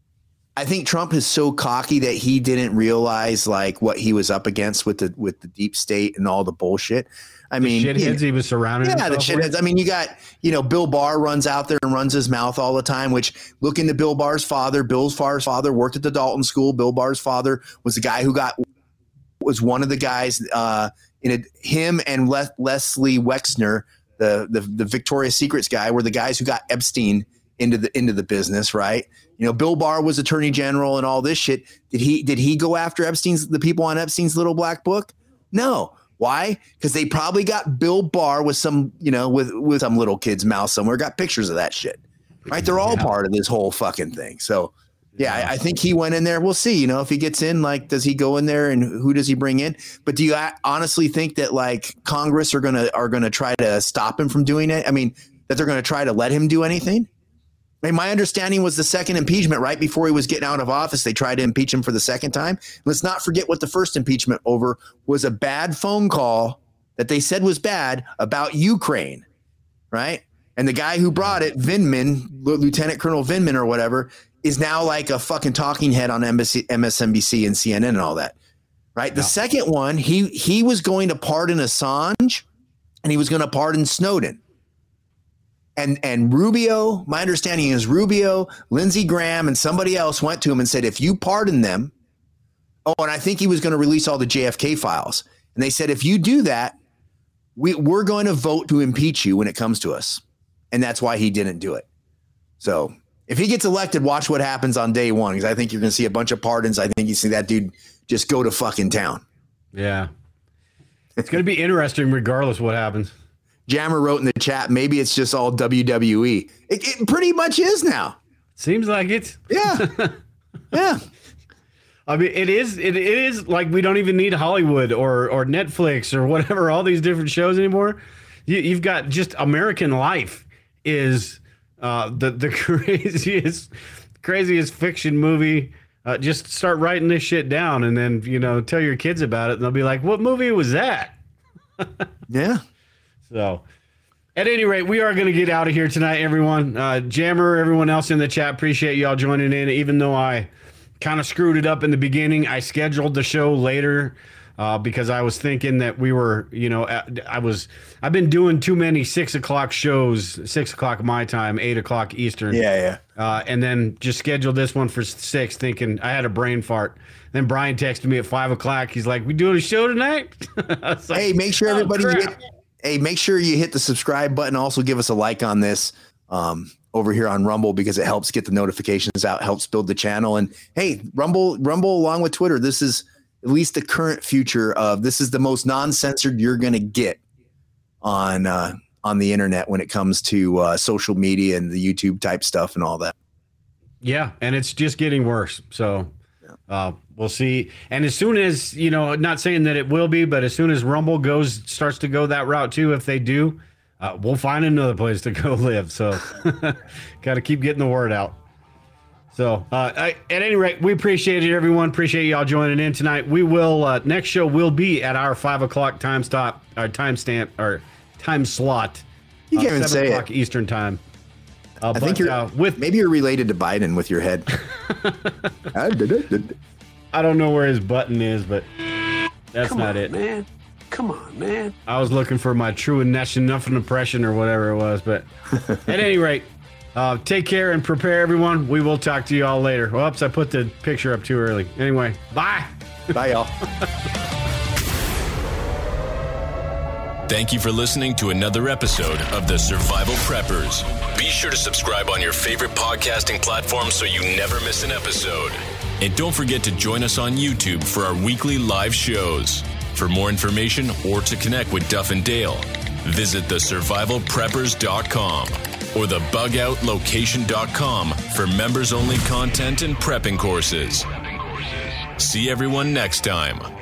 I think Trump is so cocky that he didn't realize like what he was up against with the with the deep state and all the bullshit. I the mean, shitheads you know, he was surrounded. Yeah, the shitheads. With. I mean, you got, you know, Bill Barr runs out there and runs his mouth all the time, which look into Bill Barr's father. Bill Barr's father worked at the Dalton School. Bill Barr's father was the guy who got was one of the guys uh, in a, him and Le- Leslie Wexner, the, the the Victoria's Secrets guy, were the guys who got Epstein into the into the business, right? You know, Bill Barr was attorney general and all this shit. Did he did he go after Epstein's the people on Epstein's little black book? No. Why? Because they probably got Bill Barr with some, you know, with with some little kid's mouth somewhere, got pictures of that shit. Right? They're all yeah. part of this whole fucking thing. So yeah, I, I think he went in there. We'll see. You know, if he gets in, like, does he go in there and who does he bring in? But do you honestly think that like Congress are gonna are gonna try to stop him from doing it? I mean, that they're gonna try to let him do anything? I mean, my understanding was the second impeachment, right before he was getting out of office, they tried to impeach him for the second time. Let's not forget what the first impeachment over was a bad phone call that they said was bad about Ukraine, right? And the guy who brought it, Vindman, Lieutenant Colonel Vindman or whatever, is now like a fucking talking head on M S N B C and C N N and all that, right? The yeah. second one, he he was going to pardon Assange and he was going to pardon Snowden. And and Rubio, my understanding is Rubio, Lindsey Graham, and somebody else went to him and said, if you pardon them, oh, and I think he was going to release all the J F K files. And they said, if you do that, we, we're going to vote to impeach you when it comes to us. And that's why he didn't do it. So if he gets elected, watch what happens on day one, because I think you're going to see a bunch of pardons. I think you see that dude just go to fucking town. Yeah. It's going to be interesting regardless what happens. Jammer wrote in the chat, maybe it's just all W W E. It, it pretty much is now. Seems like it. Yeah. Yeah. I mean, it is, it is like we don't even need Hollywood or, or Netflix or whatever, all these different shows anymore. You, you've got just American Life is uh, the, the craziest, craziest fiction movie. Uh, just start writing this shit down and then, you know, tell your kids about it. And they'll be like, what movie was that? Yeah. So, at any rate, we are going to get out of here tonight, everyone. Uh, Jammer, everyone else in the chat, appreciate y'all joining in. Even though I kind of screwed it up in the beginning, I scheduled the show later uh, because I was thinking that we were, you know, I was, I've been doing too many six o'clock shows, six o'clock my time, eight o'clock Eastern. Yeah, yeah. Uh, and then just scheduled this one for six, thinking I had a brain fart. Then Brian texted me at five o'clock. He's like, "We doing a show tonight?" I was like, hey, make sure oh, everybody. crap. Hey, make sure you hit the subscribe button. Also, give us a like on this um, over here on Rumble because it helps get the notifications out, helps build the channel. And hey, Rumble, Rumble, along with Twitter, this is at least the current future of this is the most non-censored you're going to get on uh, on the internet when it comes to uh, social media and the YouTube type stuff and all that. Yeah, and it's just getting worse. So. Uh, we'll see. And as soon as, you know, not saying that it will be, but as soon as Rumble goes, starts to go that route too, if they do, uh, we'll find another place to go live. So got to keep getting the word out. So uh, I, at any rate, we appreciate it, everyone. Appreciate y'all joining in tonight. We will, uh, next show will be at our five o'clock time stop, our time stamp, or time slot. You can't uh, even say it. Eastern time. Uh, I but, think you're uh, with maybe you're related to Biden with your head. I don't know where his button is, but that's Come not on, it, man. Come on, man. I was looking for my true and nothing impression or whatever it was, but at any rate, uh, take care and prepare, everyone. We will talk to you all later. Oops, I put the picture up too early. Anyway, bye. Bye, y'all. Thank you for listening to another episode of The Survival Preppers. Be sure to subscribe on your favorite podcasting platform so you never miss an episode. And don't forget to join us on YouTube for our weekly live shows. For more information or to connect with Duff and Dale, visit the survival preppers dot com or the bug out location dot com for members-only content and prepping courses. See everyone next time.